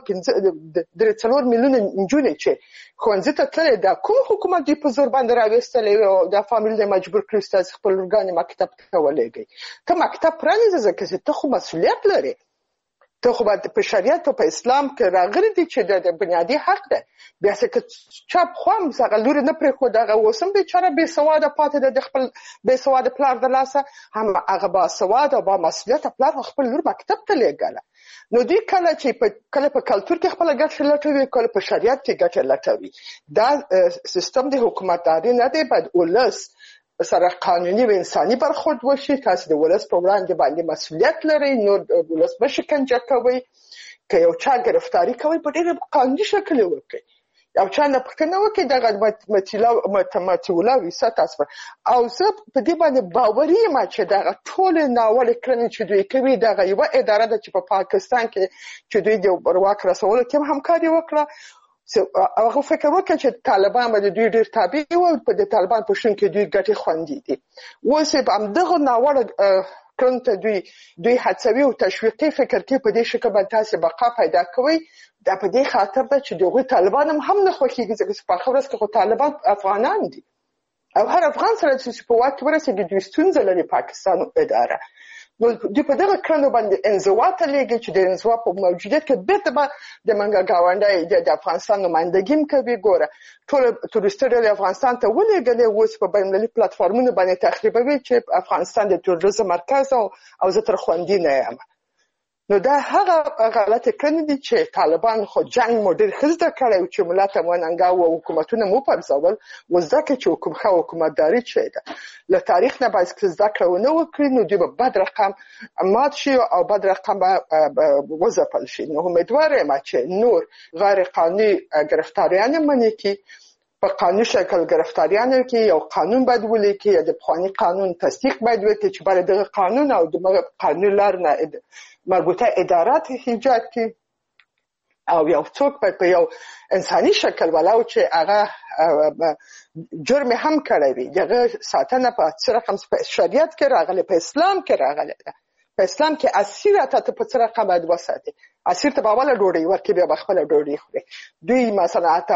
4 میلیونه نجونې چې ښوونځي ته تللې، دا کوم حکومت دی په زور باندې راوستلې او د فامیل د مجبور کړی ستاسو خپل ورګان مکتب ته ولېږي. ته مکتب پرانیزه ځکه چې ته خو مسؤلیت لري. ته خو په شریعت او په اسلام کې راغلي دي چې د بنیادی حق ده. بیا څه چاپ خوام څنګه لور نه پرې خو دغه وسم بیچاره بې سواده پاتې د خپل بې سواده پلار د لاسه هم هغه با سواده او با مسؤلیت پلار خپل لور مکتب ته لېږله. نو دوی کله چې کله په کلتور کې خپل ګټه لټوي، کله په شریعت کې ګټه لټوي. دا سیستم د حکومتداري نه دی، باید ولس سره قانوني و انساني برخورد وشي. تاسو د ولس په وړاندې باندې مسؤلیت لرئ، نو ولس به شکنجه کوي. که یو چا گرفتاری کوي په ډېر قانوني شکل وکړي. یو چا نه پښتنه وکړي دغه متولا ویسه تاسو. او زه په دې باندې باوري یم چې دغه ټول ناول کړنې چې دوی کوي دغه یو اداره ده چې په پاکستان کې چې دوی د واک رسولو کې همکاري وکړه. هغه فکر وکړ چې طالبان به دوی ډېر تابع وو، په د طالبان په شون کې دوی ګټې خوندي دي. اوس به هم دغه ناوړه کړنو ته دوی هڅوي او تشویقي فکر کې په دې شکل باندې تاسو بقا پیدا کوي. دا په دې خاطر ده چې دغه طالبان هم نه خوښیږي ځکه په خبره کې خو طالبان افغانان دي او هر افغان سره چې په واک ورسېږي دوی ستونزه لري پاکستان اداره. نو دوی په دغه کړنو باندې انزوا ته لېږي چې د انزوا په موجودیت کې بیرته به د منګه گاونډي د افغانستان نمائندګي کوي. ګوره ټول تورستره د افغانستان ته ولېږلې، اوس په بین‌المللي پلیټفارمونو باندې تخریبوي چې افغانستان د تروریزم مرکز او زه تر خوندي نه یم. نو دا هغه غلطه کړنې دي چې طالبان خو جنگ مدیر خزده کړی چې ملت مونږه او حکومتونه مو پرځول وځکه چې حکومتداري چې ده له تاریخ نه باید زده کړونه وکړي. نو دوی به بد رقم مات شي او بد رقم وځپل شي. نو امیدوار یم چې نور غیر قانوني گرفتاریان منې کی په قانوني شکل گرفتاریانو کې یو قانون باید ولیکي یا د پخوانی قانون تصدیق باید وکړي چې بل دغه قانون او د قانون لار نه مربوطه ادارات ایجاد کړي او یو څوک په یو انساني شکل ولاو چې هغه جرم هم کړی وي دغه ساتنه په څه رقم په شریعت کې راغلی، په اسلام کې راغلی ده. په اسلام کې اسیر ته په څه رقم باید وساتي. اسیر ته باواله ډوډۍ ورکړي بیا خپل ډوډۍ خوري. دوی مثلا ته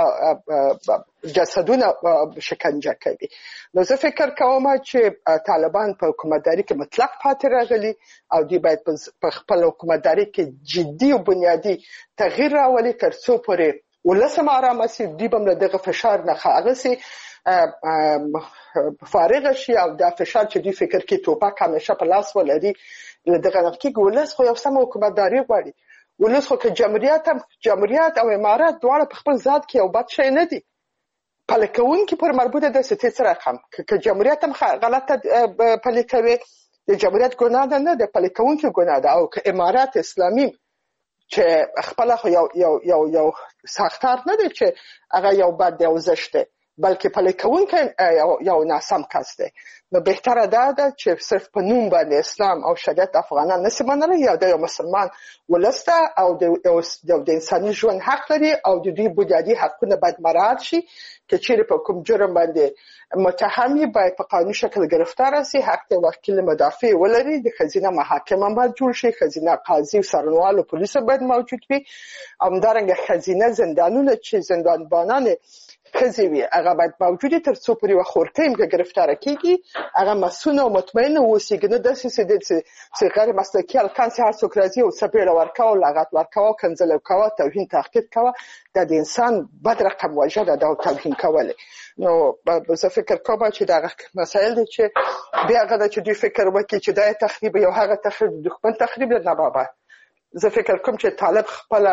جسدونه شکنجه کوي. نو زه فکر کوم چې طالبان په حکومتداري کې مطلق پاتې راغلي او دوی باید په خپل حکومتداري کې جدي او بنیادی تغییر راولي تر څو پورې ولسم آرام شي. دوی به دغه فشار نه خاغسي فارغ شي او د فشار چې دوی فکر کې توپک همیشه په لاس ولري دغه نفکې ولس خو یو سم حکومتداري غواړي. ولس خو که جمهوریت او امارات دواړه په خپل ذات کې یو بد شی نه دي. پلي کوونکي پر مربوطه د ستې سره رقم که جمهوریت هم غلطه پلي کوي د جمهوریت ګناه ده نه د پلي کوونکي ګناه ده. او که امارات اسلامي چې خپل خو یو ساختار نه دی چې هغه یو بد دی او زشت دی بلکې پلي کوونکی یو ناسم کس دی. نو بهتره ده چې صرف په نوم باندې اسلام او شریعت افغانان نشي منلی یا د یو مسلمان ولس ته او د انساني ژوند حق لري او د دوی بنیادي حقونه باید مراعات شي. که چیرې په کوم جرم باندې متهمی باید په قانوني شکل گرفتار شي، حق د وکیل مدافع ولري، د خزینه محاکمه باید جوړ شي، خزینه قاضي او سرنوال او پولیس باید موجود وي. همدارنګه خزینه زندانونه چې زندانبانان خزي وي هغه باید موجودي تر څو پورې وخورتیم که گرفتار کیږي هغه مسؤل او مطمئن اوسي. کنه د سې غیر مسلکي الکان سي هر څوک راځي او سپېړه ورکاو لغت ورکاو کنځل کوي توهین تحقیر کوي د انسان بد رقم وجه ده او توهین کوي. نو زه فکر کوم چې دا مسایل دي چې بیا غواړي چې دوی فکر وکړي چې دا تخریب یو هغه تخریب دښمن تخریب نه بابا. زه فکر کوم چې طالب خپل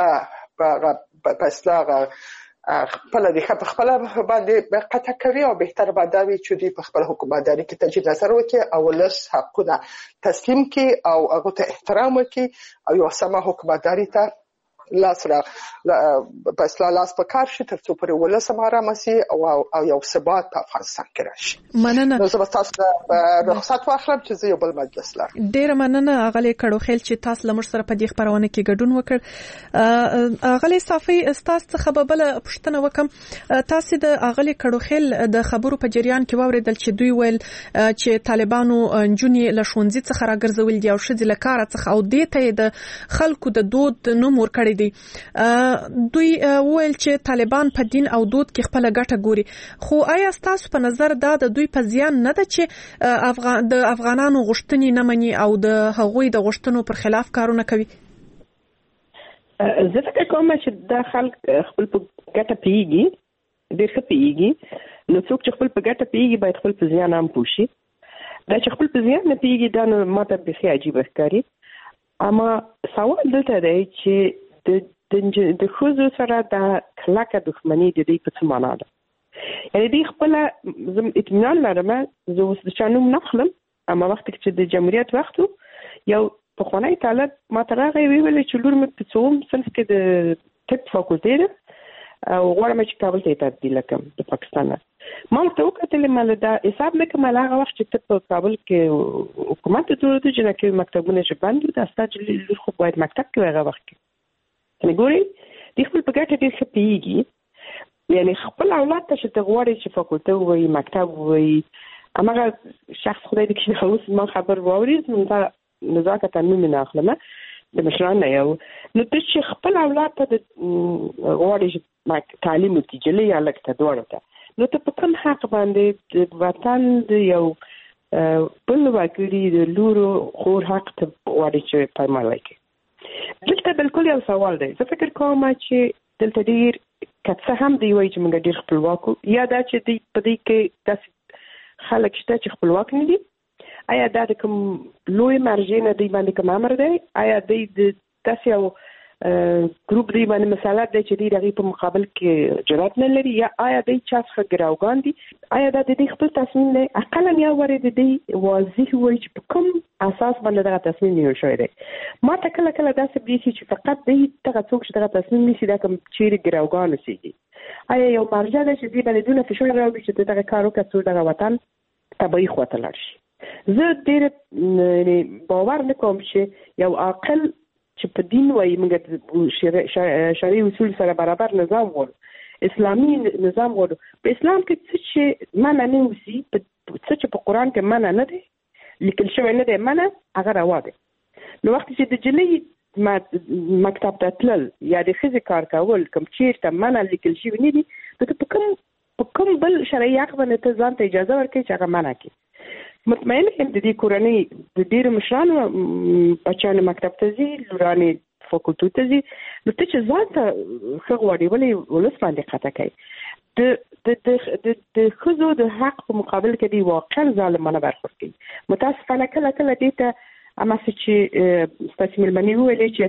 په اصلاح خپل د خپل باندې قطع کوي او بهتر باندې وي چې دوی په خپل حکومتداري کې تجدید نظر وکړي او ولس حقونه تسلیم کړي او هغه ته احترام وکړي او یو سمه حکومتداري ته لاس په اصلاح لاس په کار شي تر څو پورې ولس آرام شي او یو ثبات په افغانستان کې راشي. مننه. نو زه تاسو رخصت واخلم چې زه یو بل مجلس لرم. ډیر مننه اغلی کډوخیل چې تاسو لمر سره په دې خبرونه کې ګډون وکړ. اغلی صافي استاد څخه به بل پوښتنه وکم. تاسو د اغلی کډوخیل د خبرو په جریان کې واوریدل چې دوی ویل چې طالبانو جونی له ښوونځي څخه راګرځول دي او شذ له کار څخه او دې ته د خلکو د دود نوم ورکړي دي. دوی ویل چې طالبان په دین او دود کې خپل ګټه ګوري. خو آیا تاسو په نظر دا د دوی په زیان نه ده چې د افغانانو غوښتنې نه مني او د هغوی د غوښتنو پر خلاف کارونه کوي؟ زه فکر کوم چې دا خلک خپل په ګټه پیږي ډېر ښه پیږي. نو څوک چې خپل په ګټه پیږي باید خپل په زیان هم پوه شي. دا چې خپل په زیان نه پیږي دا نو ماته بیخي عجیبه ښکاري. اما سوال دلته دی چې د ښځو سره د کلکه دښمني د دې په څه معنا ده؟ یعنې دوی خپله زه اطمینان لرم زه اوس د چا نوم نه اخلم اما وخت چې د جمهوریت وخت یو پخوانی طالب ماته راغی ویلې چې لور مې په څوم صنف کې د طب فاکولټې ده او غواړم چې کابل ته تبدیل کړم د پاکستان نه. ما ورته وکتلې ما دا حساب نه کوم هغه وخت چې ته په کابل کې حکومت ته ورته چې کې مکتبونه چې بند دي دا ستاسو لور خو باید مکتب کې هغه وخت کې نګوري د خپل په ګټه ډېر ښه پیږي. یعنی خپل اولاد ته چې ته غواړې چې فاکولټه وایي مکتب وایي هماغه شخص خدای دې کړي اوس ما خبر واورید نو دا نزاکت نوم نه اخلم د مشران نه یو نو ته چې خپل اولاد ته غواړې چې تعلیم وکړي یا لکه ته دوړه ته نو ته په کوم حق باندې د وطن د یو بل وګړي د لورو خور حق ته غواړې چې پرمالای کړي؟ دلته بالکل یو سوال دی. زه فکر کوم چې دلته ډیر کڅه هم دی وایي چې موږ ډیر خپلواک یا دا چې دی په دې کې داسې خلک شته چې خپلواک نه دي. آیا دا د کوم لوی مرجع نه دی باندې کوم امر دی؟ آیا دی د داسې یو ګروپ دی باندې مسله دی چې دی دغه په مقابل کې جرأت نه لري یا آیا دی چا څخه ګراوګان دي؟ آیا دا د دې خپل تصمیم دی؟ اقلا یا ورې د دې واضح وایي چې په کوم اساس باندې دا تصمیم نیول شوی دی؟ ما ته کله کله داسې بریسي چې فقط دی دغه څوک چې دغه تصمیم نیسي دا کوم چیرې ګراوګان اوسېږي. آیا یو مرجع دی چې دی باندې دونه فشار راوړي چې دغه کار وکړي څو دغه وطن تبعي خواته لاړ شي؟ زه ډېر باور نه کوم چې یو عاقل چې په دین وایي موږ شرعي اصول سره برابر نظام غواړو اسلامي نظام غواړو. په اسلام کې څه چې منع نه وسي څه چې په قرآن کې منع نه دی لیکل شوی نه دی منع هغه روا دی. نو وخت چې د جلۍ مکتب ته تلل یا د ښځې کار کول کوم چیرته منع لیکل شوی نه دي نو ته په کوم بل شرعي حق باندې ته ځان ته اجازه ورکړې چې هغه منع کړي؟ مطمئن یم د دې کورنۍ د ډېرو مشرانو بچیانو مکتب ته ځي لورانې فاکولټو ته ځي نو ته چې ځان ته ښه غواړې ولې ولس باندې خطا کوي د ښځو د حق په مقابل کې دی واقعا ظالمانه برخورد کوي. متاسفانه کله دې ته هماسې چې ستاسې مېرمنې وویلې چې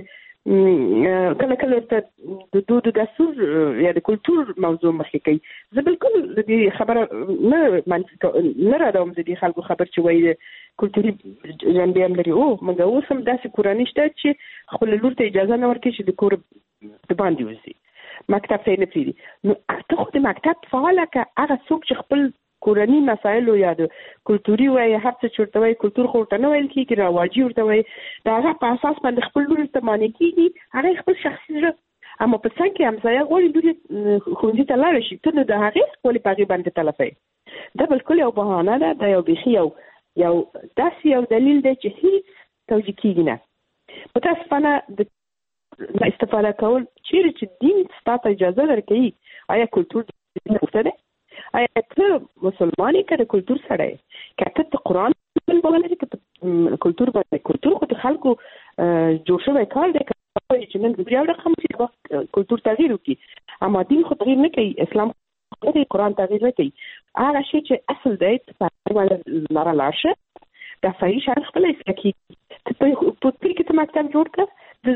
کله ته د دود دستور یا د کلتور موضوع مخکې کوي. زه بالکل د دې خبره نه ردوم د دې خلکو خبر چې وایي کلتوري جنبې هم لري. موږ اوس هم داسې کورنۍ شته چې خپل لور ته اجازه نه ورکوي چې د کور د باندې وځي، مکتب ته یې نه پرېږدي. نو ته خو د مکتب فعاله که هغه څوک چې خپل کورني مسایلو یا د کلتوري وایي هر څه چې ورته وایي کلتور خو ورته نه ویل کېږي، رواجي ورته وایي، د هغه په اساس باندې خپل لور ته مانع کېږي. هغه خپل شخصي زړه اما په څنګ کې همسایه غواړي لور یې ښوونځي ته لاړه شي، ته نو د هغې ولې په هغې باندې تلفوې؟ دا بالکل یو بهانه ده. دا یو بیخي یو داسې یو دلیل دی چې هیڅ توجیه کېږي نه. متاسفانه د استفاده کول چیرې چې دین ستا ته اجازه درکوي. آیا کلتور ګفته دی؟ آیا ته مسلمان یې که د کلتور سړی یې؟ که ته د قرآن باندې که کلتور باندې کلتور خو د خلکو جوړ شوی کار دی چې نن یو رقم چې کلتور تغییر وکړي، اما دین خو تغییر نه کوي، اسلام قرآن تغییر نه کوي. هغه شی چې اصل دی په باندې لاره لاړ شه، دا صحیح شان خپله اصلاح کېږي. ته په کلي کې ته مکتب جوړ کړه،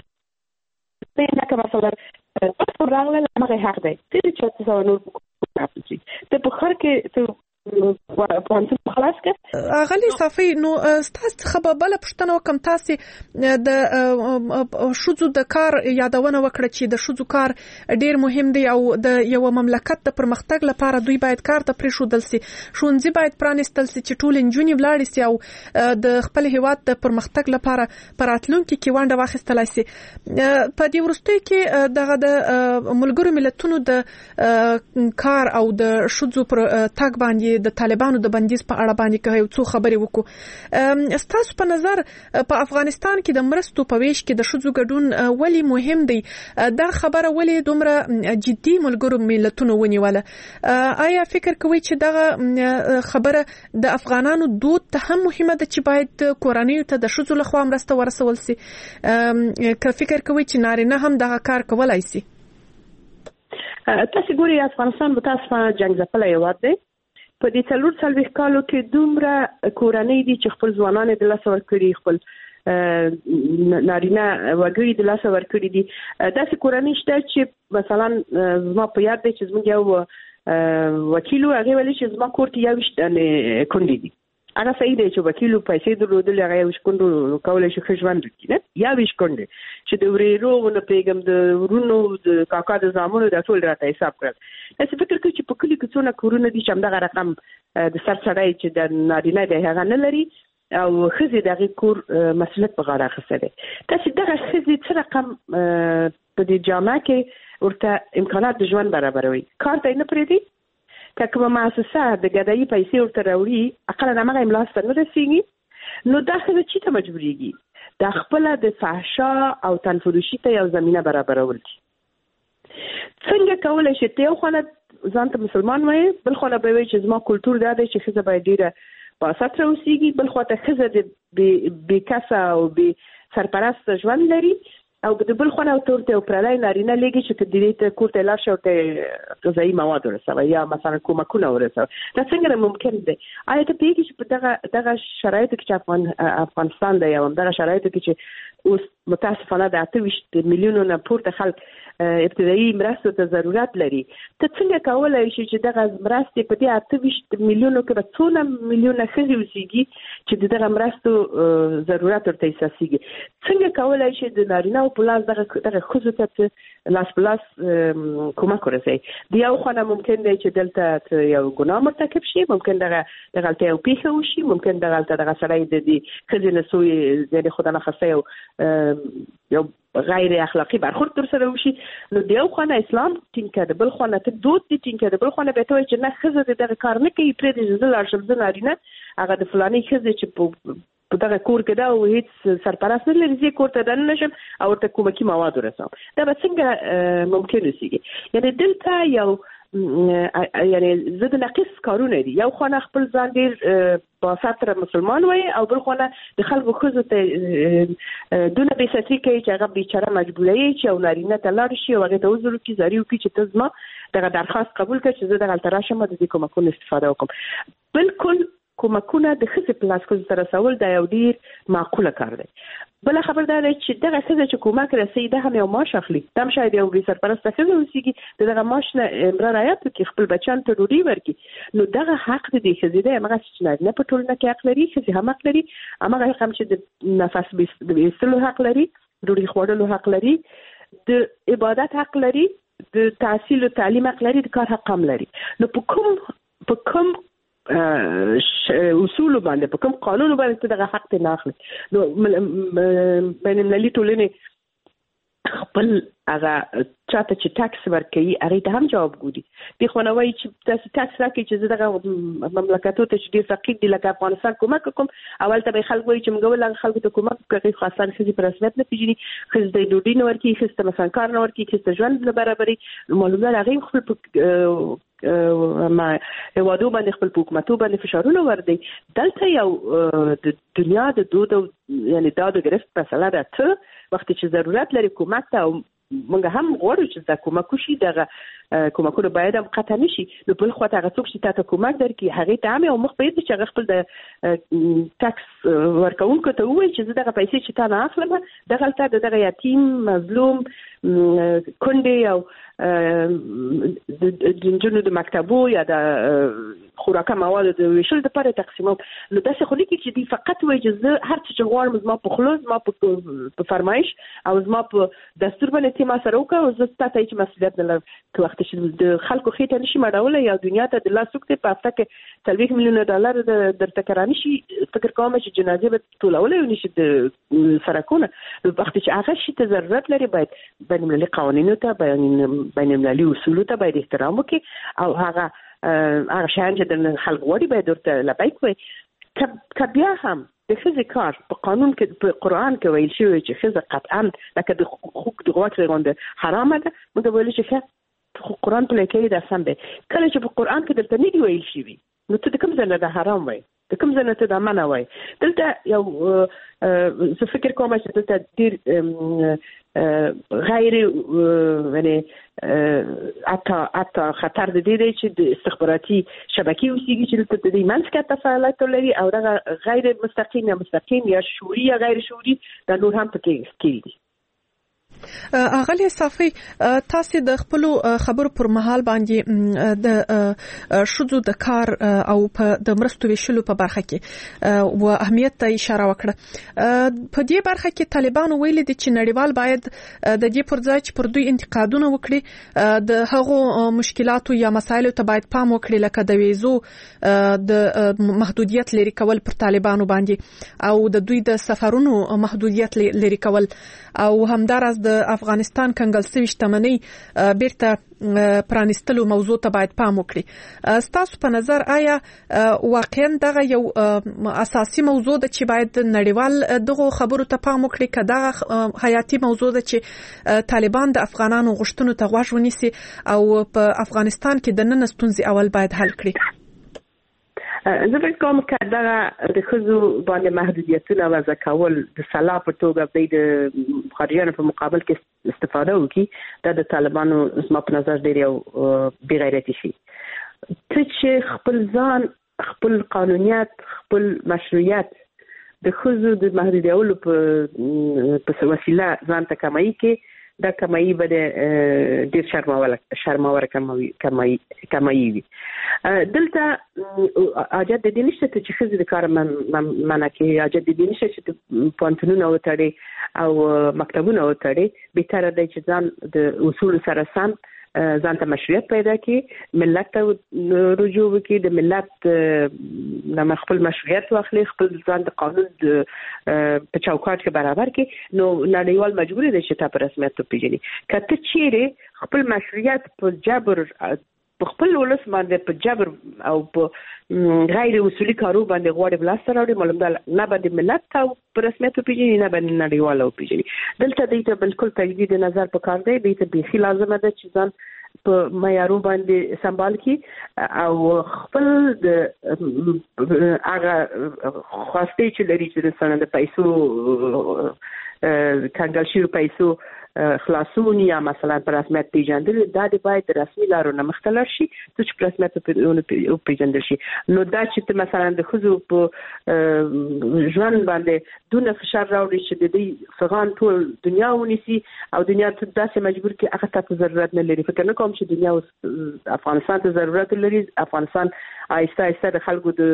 لکه مثلا پاسپورټ راغله همغه حق دی چې څه نور ته په خر کې ته خلاص کړ. غلی صافي نو تاسو څخه بل پښتنه وکم، تاسو د شذو د کار یادونه وکړه چې د شذو کار ډیر مهم دی او د یو مملکت د پرمختګ لپاره دوی باید کار ته پریښودل شي، ښوونځي باید پرانیستل شي چې ټول نجونې ولاړ شي او د خپل هیواد د پرمختګ لپاره پراتلونکو کې ونډه واخیستل شي. په دې وروستیو کې دغه د ملګرو ملتونو د کار او د شذو پر تاګ باندې د طالبانو د بندیز په اړه باندې کوي څو خبرې وکړو. ستاسو په نظر په افغانستان کې د مرستو په ویش کې د شذو ګډون ولې مهم دی؟ دا خبره ولې دومره جدي ملګرو ملتونو ونیوله؟ آیا فکر کوئ چې دغه خبره د افغانانو دود ته هم مهمه ده چې باید کورنیو ته د شذو لخوا مرسته ورسول شي؟ که فکر کوئ چې نارینه هم دغه کار کولای شي؟ تاسو ګورئ افغانستان متاسفانه جنگ ځپلی هېواد دی. په دې 40 کالو کې دومره کورنۍ دي چې خپل ځوانان د لاسه ورکړي، خپل نارینه وګړي د لاسه ورکړي دي. داسې کورنۍ شته چې مثلا زما په یاد دی چې زموږ یو وکیل و، هغې ویلي چې زما کور کې 20 کونډې دي. هغه صحیح دی چې وکیلو پیسې درلودلې، هغه 20 کونډو کولی شي ښه ژوند وکړي نه 20 کونډې چې د ورېرو نه پوهېږم د ورونو د کاکا د زامنو دا ټول راته حساب کړل. داسې فکر کوي چې په کلي کې څونه کورونه دي چې همدغه رقم د سر سړی چې د نارینه دی هغه نه لري او ښځې د هغې کور مسؤلیت په غاړه اخیستی دی. تاسې دغه ښځې څه رقم په دې جامعه کې ورته امکانات د ژوند برابروي؟ کار ته یې نه پرېږدي. که کومه مؤسسه د ګدایي پیسې ورته راوړي اقلا همغه یې ملاسته نه رسېږي، نو دا ښځه چي ته مجبورېږي؟ دا خپله د فحشا او تنفروشي ته یو زمینه برابرول دي. څنګه کولی شي ته یو خواله ځان ته مسلمان وایې، بل خواله به وایي چې زما کلتور دا دی چې ښځه باید ډېره په سطره اوسېږي، بل خوا ته ښځه د بې کسه او بې سرپرسته ژوند لري، او د بل خونه ورته یو پردی نارینه لېږي چې ته د دې ته کور ته لاړ شي او ته غذایي مواد ورسوه یا مثلا کومکونه ورسوه. دا څنګه ممکن دی؟ آیا ته پوهېږې چې په دغه شرایطو کې چې افغانستان دی او همدغه شرایطو کې چې اوس متاسفانه د 28 میلیونو نه پورته خلک ابتدایي مرستو ته ضرورت لري، ته څنګه کولی شي چې دغه مرستې په دې 28 میلیونو کې به څونه میلیونه ښځې اوسېږي چې د دغه مرستو ضرورت ورته احساسېږي؟ څنګه کولی شي د نارینهو په لاس دغه ښځو ته لاس په لاس کومک ورسوي؟ د یو خوا ممکن دی چې دلته یو ګناه مرتکب شي، ممکن دغلته یو پیښه وشي، ممکن دغلته دغه سړی د دې ښځې نه سوی د خدا نخواسته یو غیر اخلاقی برخورد در سره وشي. نو د یو خوا اسلام ټینګ کړه، د بل خوا ته دود دي ټینګ کړه، د بل خوا به ته وایي چې نه ښځه دغه کار نه کوي، پرېږدي چې زه لاړ شم، زه نارینه هغه د فلانۍ ښځې چې په دغه کور کې ده او هیڅ سرپرست نه لري، زه کور ته دننه شم او ورته کومکي مواد ورسوم. دا به څنګه ممکن اوسېږي؟ یعنې دلته یو یعنی زه د ناقص کارونه دي. یو خو خپل ځان ډیر با ساتره مسلمان وای او بل خو د خلکو خزو ته دونه به ستري کوي چې هغه بیچاره مجبوري چې او نارینه ته لاړ شي او هغه ته وزرو کې زریو کې چې ته زما دغه درخواست قبول کړه چې زه دغه تراشم د دې کومکونو استفاده وکم. بالکل کومکونه د خزې په لاس کې سره سوال دا یو ډیر معقوله کار دی. بل خبر دا دی چې دغه خزې چې کومک رسي ده هم یو معاش اخلي. دا شاید یو بي سرپرسته خزې اوسېږي دغه معاش نه امر رعایت کوي خپل بچان ته ډوډۍ ورکړي. نو دغه حق دی خزې دی هغه چې نه په ټولنه کې حق لري. خزې هم حق لري هغه هم چې د نفس بیستلو حق لري، ډوډۍ خوړلو حق لري، د عبادت حق لري، د تحصیل او تعلیم حق لري، د کار حق هم لري. نو په کوم اصول باندې په کوم قانون باندې دغه حق ته نه اخلي. نو بین المللي ټولنې خپل هغه چاته چې ټاکس ورکوي هغه ته هم جواب ګوري. دی خو نه وایي چې تاسو ټاکس راکړئ چې زه دغه مملکتو ته چې ډېر فقیر دي لکه افغانستان کومک کوم. اول ته به خلک وایي چې موږ ولې خلکو ته کومک کوي، خو اصلا ښځې په رسمیت نه پېژني، ښځې ته ډوډۍ نه ورکوي، ښځې ته مثلا کار نه ورکوي، ښځې ته ژوند نه برابري. معلومه ده هغوی خپل هېوادو باندې خپل په حکومتو باندې فشارونه وردي. دلته یو د دنیا د دود یعنی دا د ګرفت مسله ده. ته وخت چې ضرورت لري کومک ته موږ هم غواړو چې دا کومک وشي، دغه کومکونه باید هم قطع نشي. نو بل خواته هغه څوک چې تاسو کومک درکړي هغې ته هم یو مخ باید چې هغه خپل د ټاکس ورکوونکو ته ووایي چې زه دغه پیسې چې تا نه اخلم دغلته د دغه یتیم، مظلوم، کونډې او د نجونو د مکتبو یا د خوراکه موادو د ویشلو لپاره تقسیموم. نو داسې خو نه کېږي چې دوی فقط وایي چې زه هر څه چې غواړم زما په خوله، زما په فرمایش او زما په دستور باندې ته ما سره وکړه او زه تا ته هېڅ مسؤلیت نه لرم. که وخت چې د خلکو خېټه نشي مړولی یا دنیا ته د لاس وکړې په هفته کې 40 میلیونه ډالر درته کرانه شي، فکر کوم چې جنازې به ټولولی ونشي د سرکونه. نو وخت چې هغه شي ته ضرورت لري باید بین المللي قوانینو ته، بین المللي اصولو ته باید احترام وکړي او هغه شیان چې د خلک غواړي باید ورته لبیک وایي. که بیا هم د ښځې کار په قانون کې په قرآن کې ویل شوی چې ښځه قطعا لکه د حقوق د غوښې غوندې حرامه ده، موږ ویلو چې ښه قرآن پلی کوي دا سم دی. کله چې په قرآن کې درته نه دي ویل شوي نو ته د کوم ځای نه دا حرام وایي، د کوم ځای نه ته دا منع وایي. دلته یو زه فکر کوم چې دلته ډېر غیر یعنی حتی خطر د دې دی چې د استخباراتي شبکې اوسېږي چې دلته د دې منځ کې تفاعلات لري او دغه غیر مستقیم یا مستقیم یا شعوري یا غیر شعوري دا نور هم پکې ښکېل دي. اغلی صافی تاسو د خپل خبرو پر مهال باندې د شذو د کار او د مرستو ویشلو په برخه کې او اهمیت ته اشاره وکړه. په دې برخه کې طالبان ویل دي چې نړیوال باید د دې پر ځای چې پر دوی انتقادونه وکړي د هغو مشکلاتو یا مسایلو ته باید پام وکړي لکه د ویزو د محدودیت لري کول پر طالبانو باندې او د دوی د سفرونو محدودیت لري کول او همدارس د افغانستان کنګل سوي شتمنۍ بیرته پرانستلو موضوع ته باید پام وکړي. ستاسو په نظر آیا واقعا دغه یو اساسي موضوع ده چې باید نړیوال دغه خبرو ته پام وکړي که دغه حیاتي موضوع ده چې طالبان د افغانانو غوښتنو ته غوږ ونیسي او په افغانستان کې د نن ستونزې اول باید حل کړي؟ زه فکر کوم که دغه د ښځو باندې محدودیتونه وضع کول د سلا په توګه د خارجیانو په مقابل کې استفاده وکړي دا د طالبانو زما په نظر ډېر یو بې غیرتي شي. ته چې خپل ځان، خپل قانونیت، خپل مشروعیت د ښځو د محدودولو په وسیله ځان ته کمایي کې دا کمایي به ډېر شرماوره کمایي وي. دلته حاجت د دې نشته چې ښځې د کار منع کړي، حاجت د دې نشته چې پوهنتونونه وتړي او مکتبونه وتړي. بهتره دی چې ځان د اصولو سره سم ځان ته مشروعیت پیدا کړي، ملت ته رجوع وکړي، د ملت نه خپل مشروعیت واخلي، خپل ځان د قانون په چوکاټ کې برابر کړي. نو نړیوال مجبور دی چې تا په رسمیت وپېژني. که ته چیرې خپل مشروعیت په جبر په خپل ولس باندې په جبر او په غیر اصولي کارو باندې غواړي بلاسته راوړي، معلوم ده نه باندې ملت ته په رسمیت وپېژني نه باندې نړیواله وپېژني. دلته دوی ته بالکل تجدید نظر پکار دی. دوی ته بیخي لازمه ده چې ځان په معیارو باندې سمبال کی او خپل د هغه خواسته چې لري چې د سند پیسو کنګل شي پیسو خلاصون یا مثلا پر رسمیت پیژندل دا د باید رسمي لارو نه مختلف شي چې پر رسمیت پیژندل شي نو دا چې مثلا د خزو په ژوند باندې دونه فشار راوړي چې د دې فغان ټول دنیا ونیسي او دنیا ته داسې مجبور کې هغه ته ضرورت نه لري فکر نه کوم چې دنیا افغانستان ته ضرورت لري افغانستان آیسته آیسته د خلکو د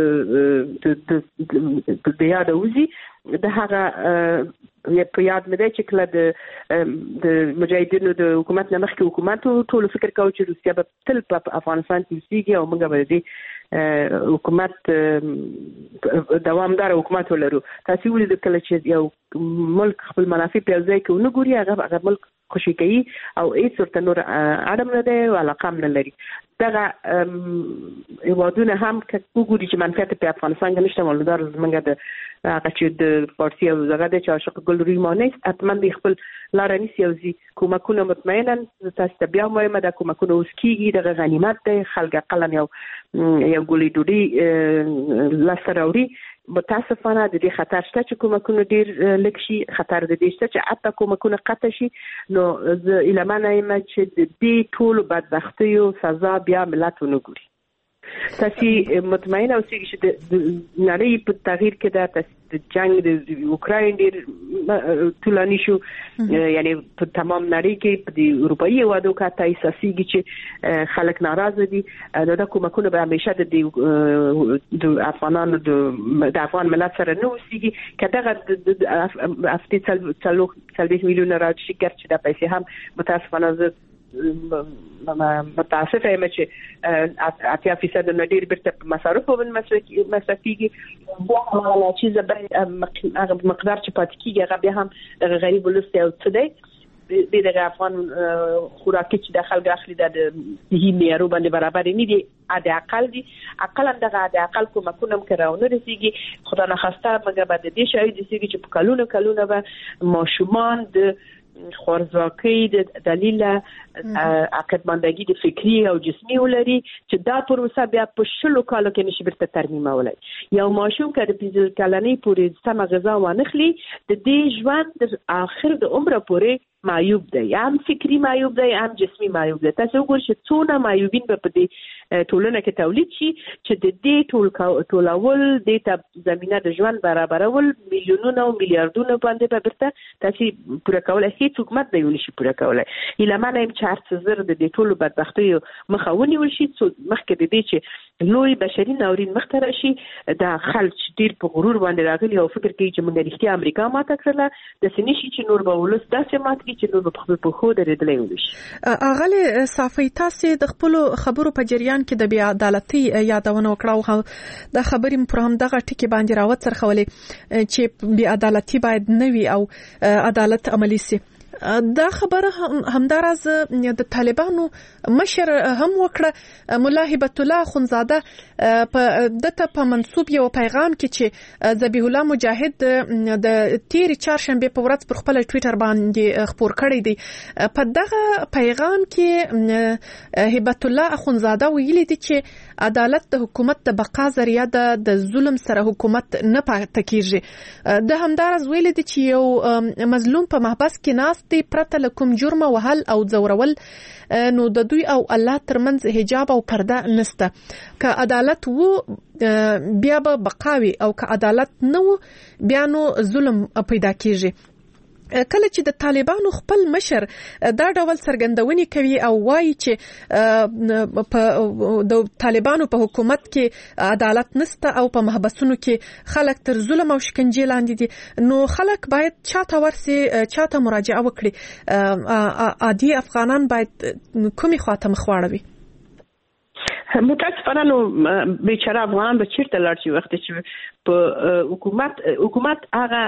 یاد وزي د هغه په یاد مې ده چې کله د مجاهدینو د حکومت نه مخکې حکومت ټول فکر کاوه چې روسیا به تل په افغانستان کې اوسېږي او موږ به د حکومت دوامدار حکومت ولرو تاسو ولې کله چې یو ملک خپل منافع په ځای کې ونه ګوري هغه ملک خوشي کوي او هیڅ ورته نور اړم نه دی او علاقه هم نه لري دغه هیوادونه هم که وګوري چې منفعت په افغانستان کې نشته ولودار زمونږ د هغه چې د فارسي او زغه د عاشق ګل ریمانه اتمن دی خپل لار نیسی او زی کومکونه مطمئنا تاسو ته بیا مهمه ده کومکونه اوس کیږي د غنیمت د خلک قلم یو ګولې ډوډۍ لاسته راوړي متاسفانه د دې خطر شته چې کومکونه ډیر لږ شي خطر د دې شته چې حتی کومکونه قطع شي نو الهمانه یم چې د دې ټول بدبختیو سزا بیا ملت ونه ګوري تاسو مطمئنه اوسئ چې د نړۍ په تغییر کې د جنگ د اوکراین ډیر طولانی شو یعنی په تمام نړۍ کې په اروپאי هیوادو کې تاسو احساسيږي چې خلک ناراضه دي دا کومکونه به همیشه د افغانانو د افغان ملت سره نه اوسېږي کداغه افتي 30 میلیون راځي چې د پیسې هم متاسفانه متاسفه یم چې 80% نه ډیر بیرته مصارف او مصرفيږي بیا هغه چې مقدار چې پاتې کیږي هغه بیا هم غریب ولست او څه دی د افغان خوراکي چې د خلک اخلي د هي معیارو باندې برابر نه دي د اقل دي اقل دغه د اقل کومکونه کراونه رسیږي خدا نه خواسته مګر بعد دې شاید دي چې په کلونه به ماشومان د خوارزواکۍ د دلیل عقیدمندګي د فکری او جسمي ولري چې دا پروسه بیا په شلو کالو کې نشي برته ترمیمولای یو ماشوم که د 15 کلنۍ پورې سم غذا وانخلي د دې ژوند د اخر د عمر پورې معیوب دی هم فکری معیوب دی هم جسمي معیوب دی تاسو وګورئ چې څونه معیوبین په دې ټولنه کې تولید شي چې د دې ټولول د زمينه د ژوند برابرول میلیونونه او میلیارډونه باندې په برته تاسو پوره کولای هیڅ حکومت دی ونشي پوره کولای الهمانه هم چارت زر د دې ټولو بدبختیو مخاوني ولشي مخکې د دې چې لوی بشري ناورین مختره شي د خلک ډیر په غرور باندې راغلي او فکر کوي چې موږ رښتیا امریکا ماته کړله د سنشي چې نور به ولس داسې مات کی چې نور په خپل په خو درېدلې ولشي اغله صافي تاسو د خپل خبرو په جریان کې د بیا عدالتي یادونه وکړه او د خبرې پر هم دغه ټکی باندې راوت سرخولې چې بیا عدالتي باید نوي او عدالت عملی سي دا خبره همدارز د طالبانو مشر هم وکړه مولا هبت الله خنزاده په منسوب یو پیغام کې چې ذبیح الله مجاهد د تیر چهارشنبه په ورځ پر خپل ټوئیټر باندې خبر کړی دی په دغه پیغام کې هبت الله خنزاده ویلي دی چې عدالت د حکومت د بقا ذریعہ د ظلم سره حکومت نه پاتې کیږي د همدارز ویلي دی چې یو مظلوم په محبس کې ناس دی پرته لکم جرم وهل او زورول نو د دوی او الله ترمنځ حجاب او پرده نسته که عدالت وو بیا به بقاوي او که عدالت نه وو بیا نو ظلم پیدا کیږي کله چې د طالبانو خپل مشر دا ډول څرګندونې کوي او وایي چې د طالبانو په حکومت کې عدالت نشته او په محبسونو کې خلک تر ظلم او شکنجې لاندې دي نو خلک باید چاته ورسي چاته مراجعه وکړي عادي افغانان باید کومي خواته مخواړوي متاسفانه نو بیچاره افغان به چیرته لاړ شي وخت چې په حکومت هغه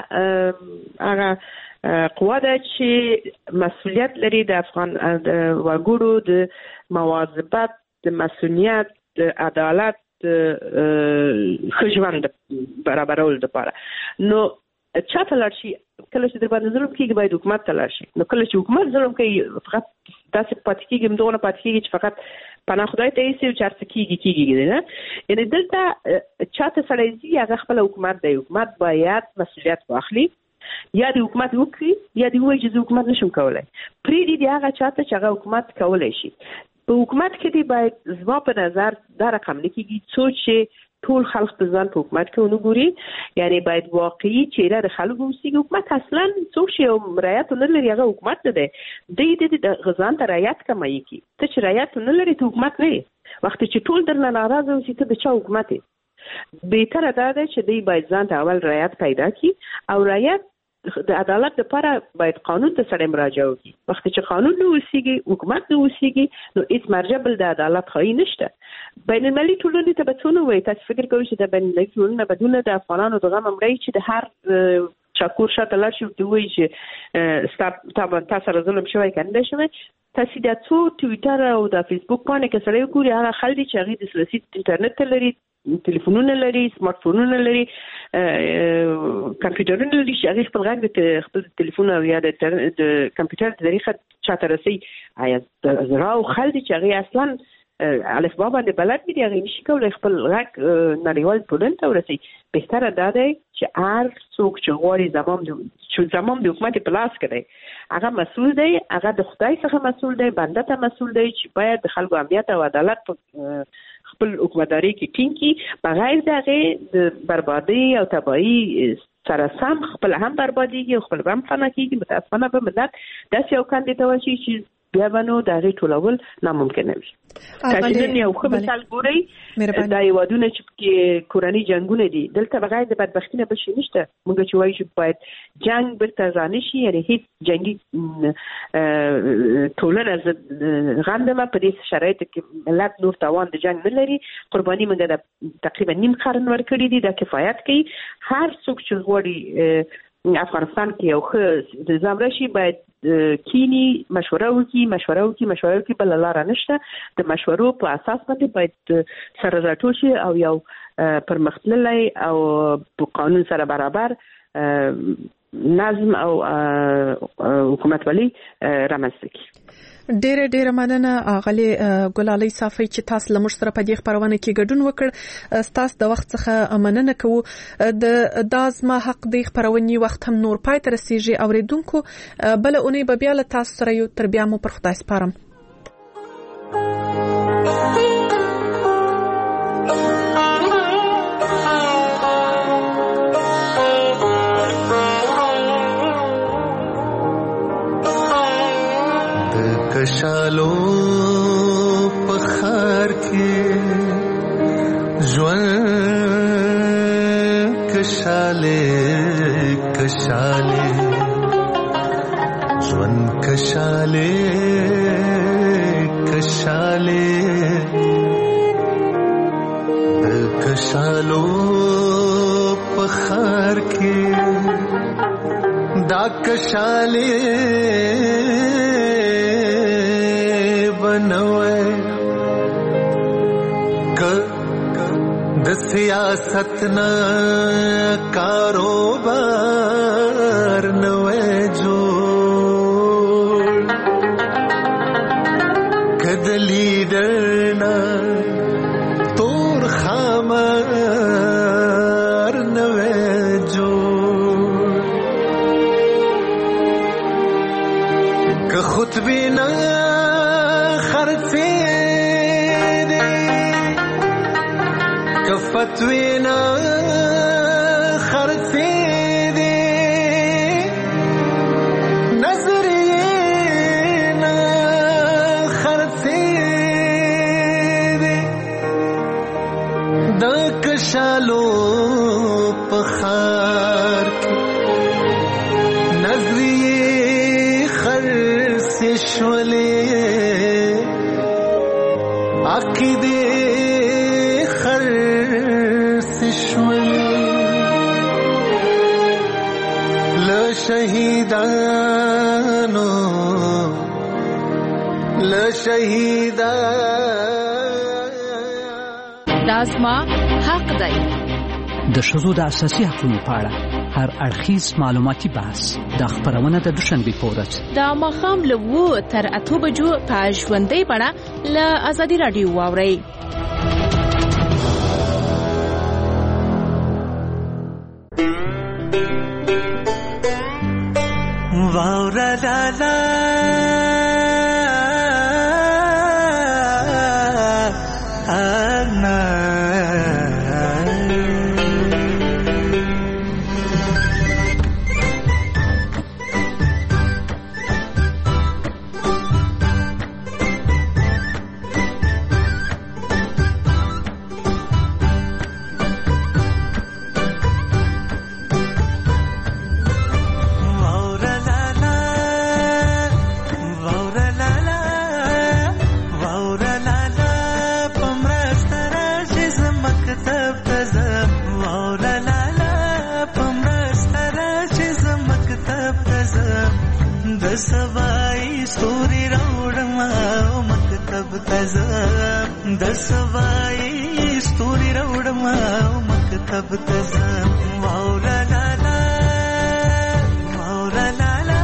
قوه ده چې مسؤلیت لري د افغان وګړو د مواظبت د مسؤلیت د عدالت خجوند برابرول لپاره نو چاته لاړ شي کله چې در باندې ظلم کیږي باید حکومت ته لاړ شي. نو کله چې حکومت ظلم کوي فقط داسې پاتې کیږي دغه پاتې کیږي چې فقط پناه خدای ته یې چې چارڅ کیږي نه. یعنی دلته چاته سړی زی هغه خپل حکومت دی. حکومت باید مسؤلیت واخلي یا د حکومت وکړي یا د وایي چې حکومت نشم کولای. پرې دی هغه چاته چې هغه حکومت کولای شي. په حکومت کې دی باید زما په نظر دا رقم نه کیږي څو چې ټول خلک په ځان په حکومت کې ونګوري. یعنی باید واقعي چهره د خلکو وسیږي. حکومت اصلا څوک چې رعایت نه لري هغه حکومت نه دی. د غزان ته رعایت کمایي کی ته چې رعایت نه لري ته حکومت نه. وخت چې ټول درنه ناراضه وي ته د چا حکومت بهتره ده چې دی باید ځان ته اول رعایت پیدا کی او رعایت د عدالت لپاره باید قانون ته سره مراجعه وکړي. وخت چې قانون نه وسیږي حکومت نه وسیږي نو هیڅ مرجع بل د عدالت خواهی نشته. بین المللي ټولنې ته به څونه وایي تاسو فکر کوئ چې د بین المللي ټولنه بدونه د افغانانو د غم مړی چې د هر چاکور شاته لاړ شي ته وایي چې تاسو سره ظلم شوی کنده شوی. تاسو د څو ټویټر او د فیسبوک باندې کې سره وګورئ هغه خلک چې هغه د سیاسي انټرنیټ ته لري ټلیفونونه لري سمارټ فونونه لري کمپیوټرونه لري چې هغه خپل غږ د خپل ټلیفون او یا د کمپیوټر د طریقه چاته رسي. آیا زراو خلک چې هغه اصلا الفبا باندې بلد دي هغه نشي کولای خپل غږ نړیوال ټولنې ته ورسي. بهتره ده چې هر څوک چې غواړي زمام د حکومت په لاس کې دی هغه مسؤل دی. هغه د خدای څخه مسؤل دی بنده ته مسؤل دی چې باید د خلکو امنیت او عدالت خپل حکومتداري کې ټینګ کی بغیر دغه د بربادي او تباہي سره سم خپل هم برباديږي او خپل هم فنا کیږي. متاسفانه په ملت داسې یو کاندید وشي چې بیا بنو دغه ټولول ناممکن وي. تاسو نن یو ښه مثال ګورئ دا یو ودونه چې کورنۍ جنگونه دي دلته بغیر د بدبختی نه بل شي نشته. موږ چې وایو چې باید جنگ برته ځانه شي یعنی هیڅ جنگي ټولنه غندمه په دې شرایطو کې ملت نور توان د جنگ نه لري. قرباني موږ د تقریبا نیم قرن ورکړي دي دا کفایت کوي. هر څوک چې غواړي افغانستان کې یو ښه نظام راشي باید کینی مشوره وکړي بل لار نشته. د مشورو په اساس باندې باید سره راټول شي او یو پرمختللی او په قانون سره برابر نظم او حکومت ولی رامنځته کړي. ډیره مننه اغلی ګلالۍ صافی چې تاسو لمر سره په دې خبرونه کې ګډون وکړ. تاسو د وخت څخه مننه کوو. د دازما حق د خبرونې وخت هم نور پای ته رسیږي. اوریدونکو بل اونۍ به بیا له تاسو سره یو تر بیا مو پر خدای سپارم. کشالو پخار کې ژوند کشاله ژوند کشاله د کشالو پخار کې دا کشاله د سیاست نه کاروبار نوې جوړ کد لیډر نه تور خامار نوې جوړ که خطبه نه خرڅې فتوینا خرڅې دي نظریه نه خرڅې دي د کشالو پخار نظریه خرڅې شولې عقیده شهیدانو لشهیدا دازما حق دی. د ښځو د اساسي حقوقو په اړه هر اړخیز معلوماتي بحث د خبرونه د دوشنبه پورز د ماخام له 2 تر 8 بجو په ژوندۍ بڼه له ازادي رادیو واوري. واورا لالا دسوائی ستوری روڑما مکتب تزم واورا لالا واورا لالا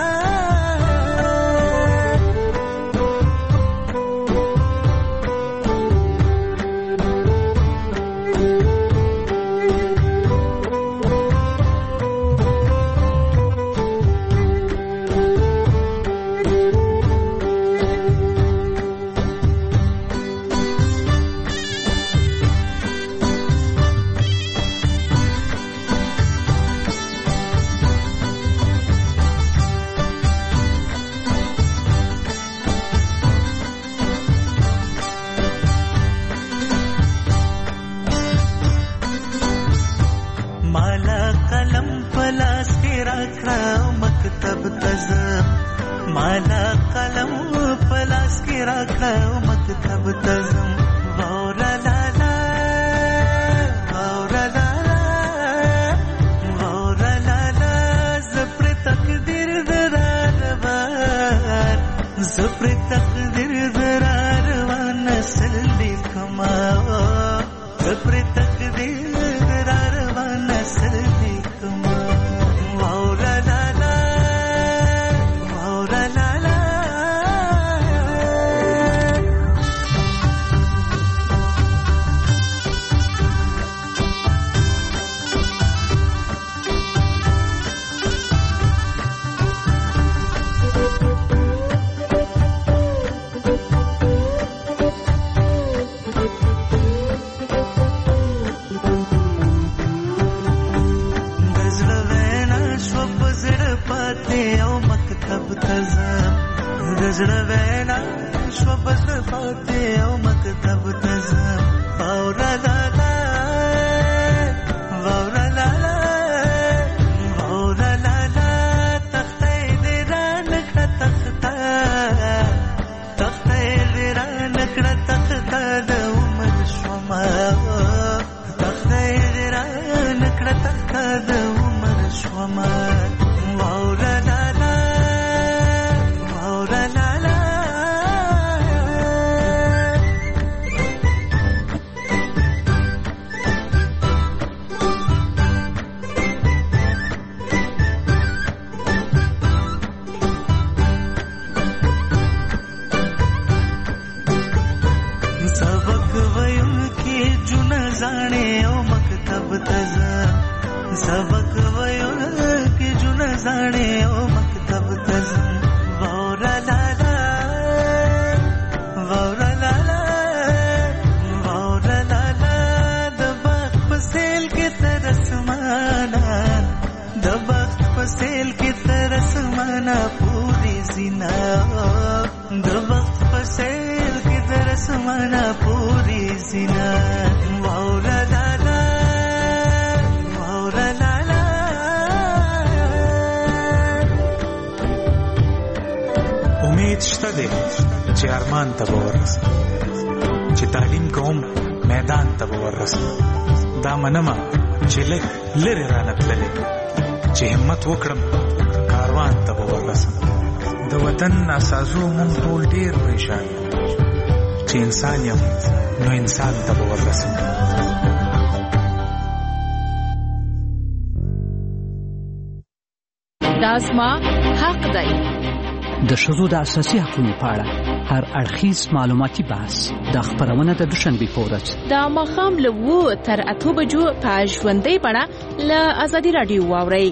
امید شته دی چې ارمان ته به ورسم، چې تعلیم کوم میدان ته به ورسم. دا منمه چې لږ لرې رانه تللی، چې همت وکړم کاروان ته به ورسم. د وطن ناسازو مونږ ټول ډېر پریشان، چې انسان یم نو انسان ته به ورسم. دا زما حق دی. د ښځو د اساسي حقوقو په اړه هر اړخیز معلوماتي بحث د خبرونه د دوشنبې په ورځ د ماښام له 7 تر 8 بجو په ژوندۍ بڼه له آزادي راډیو واورئ.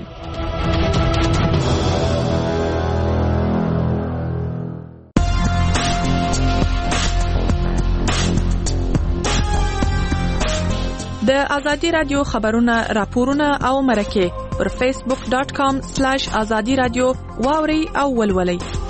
د آزادي راډیو خبرونه، راپورونه او مرکه پر facebook.com/azadi radio واوري او ولولئ.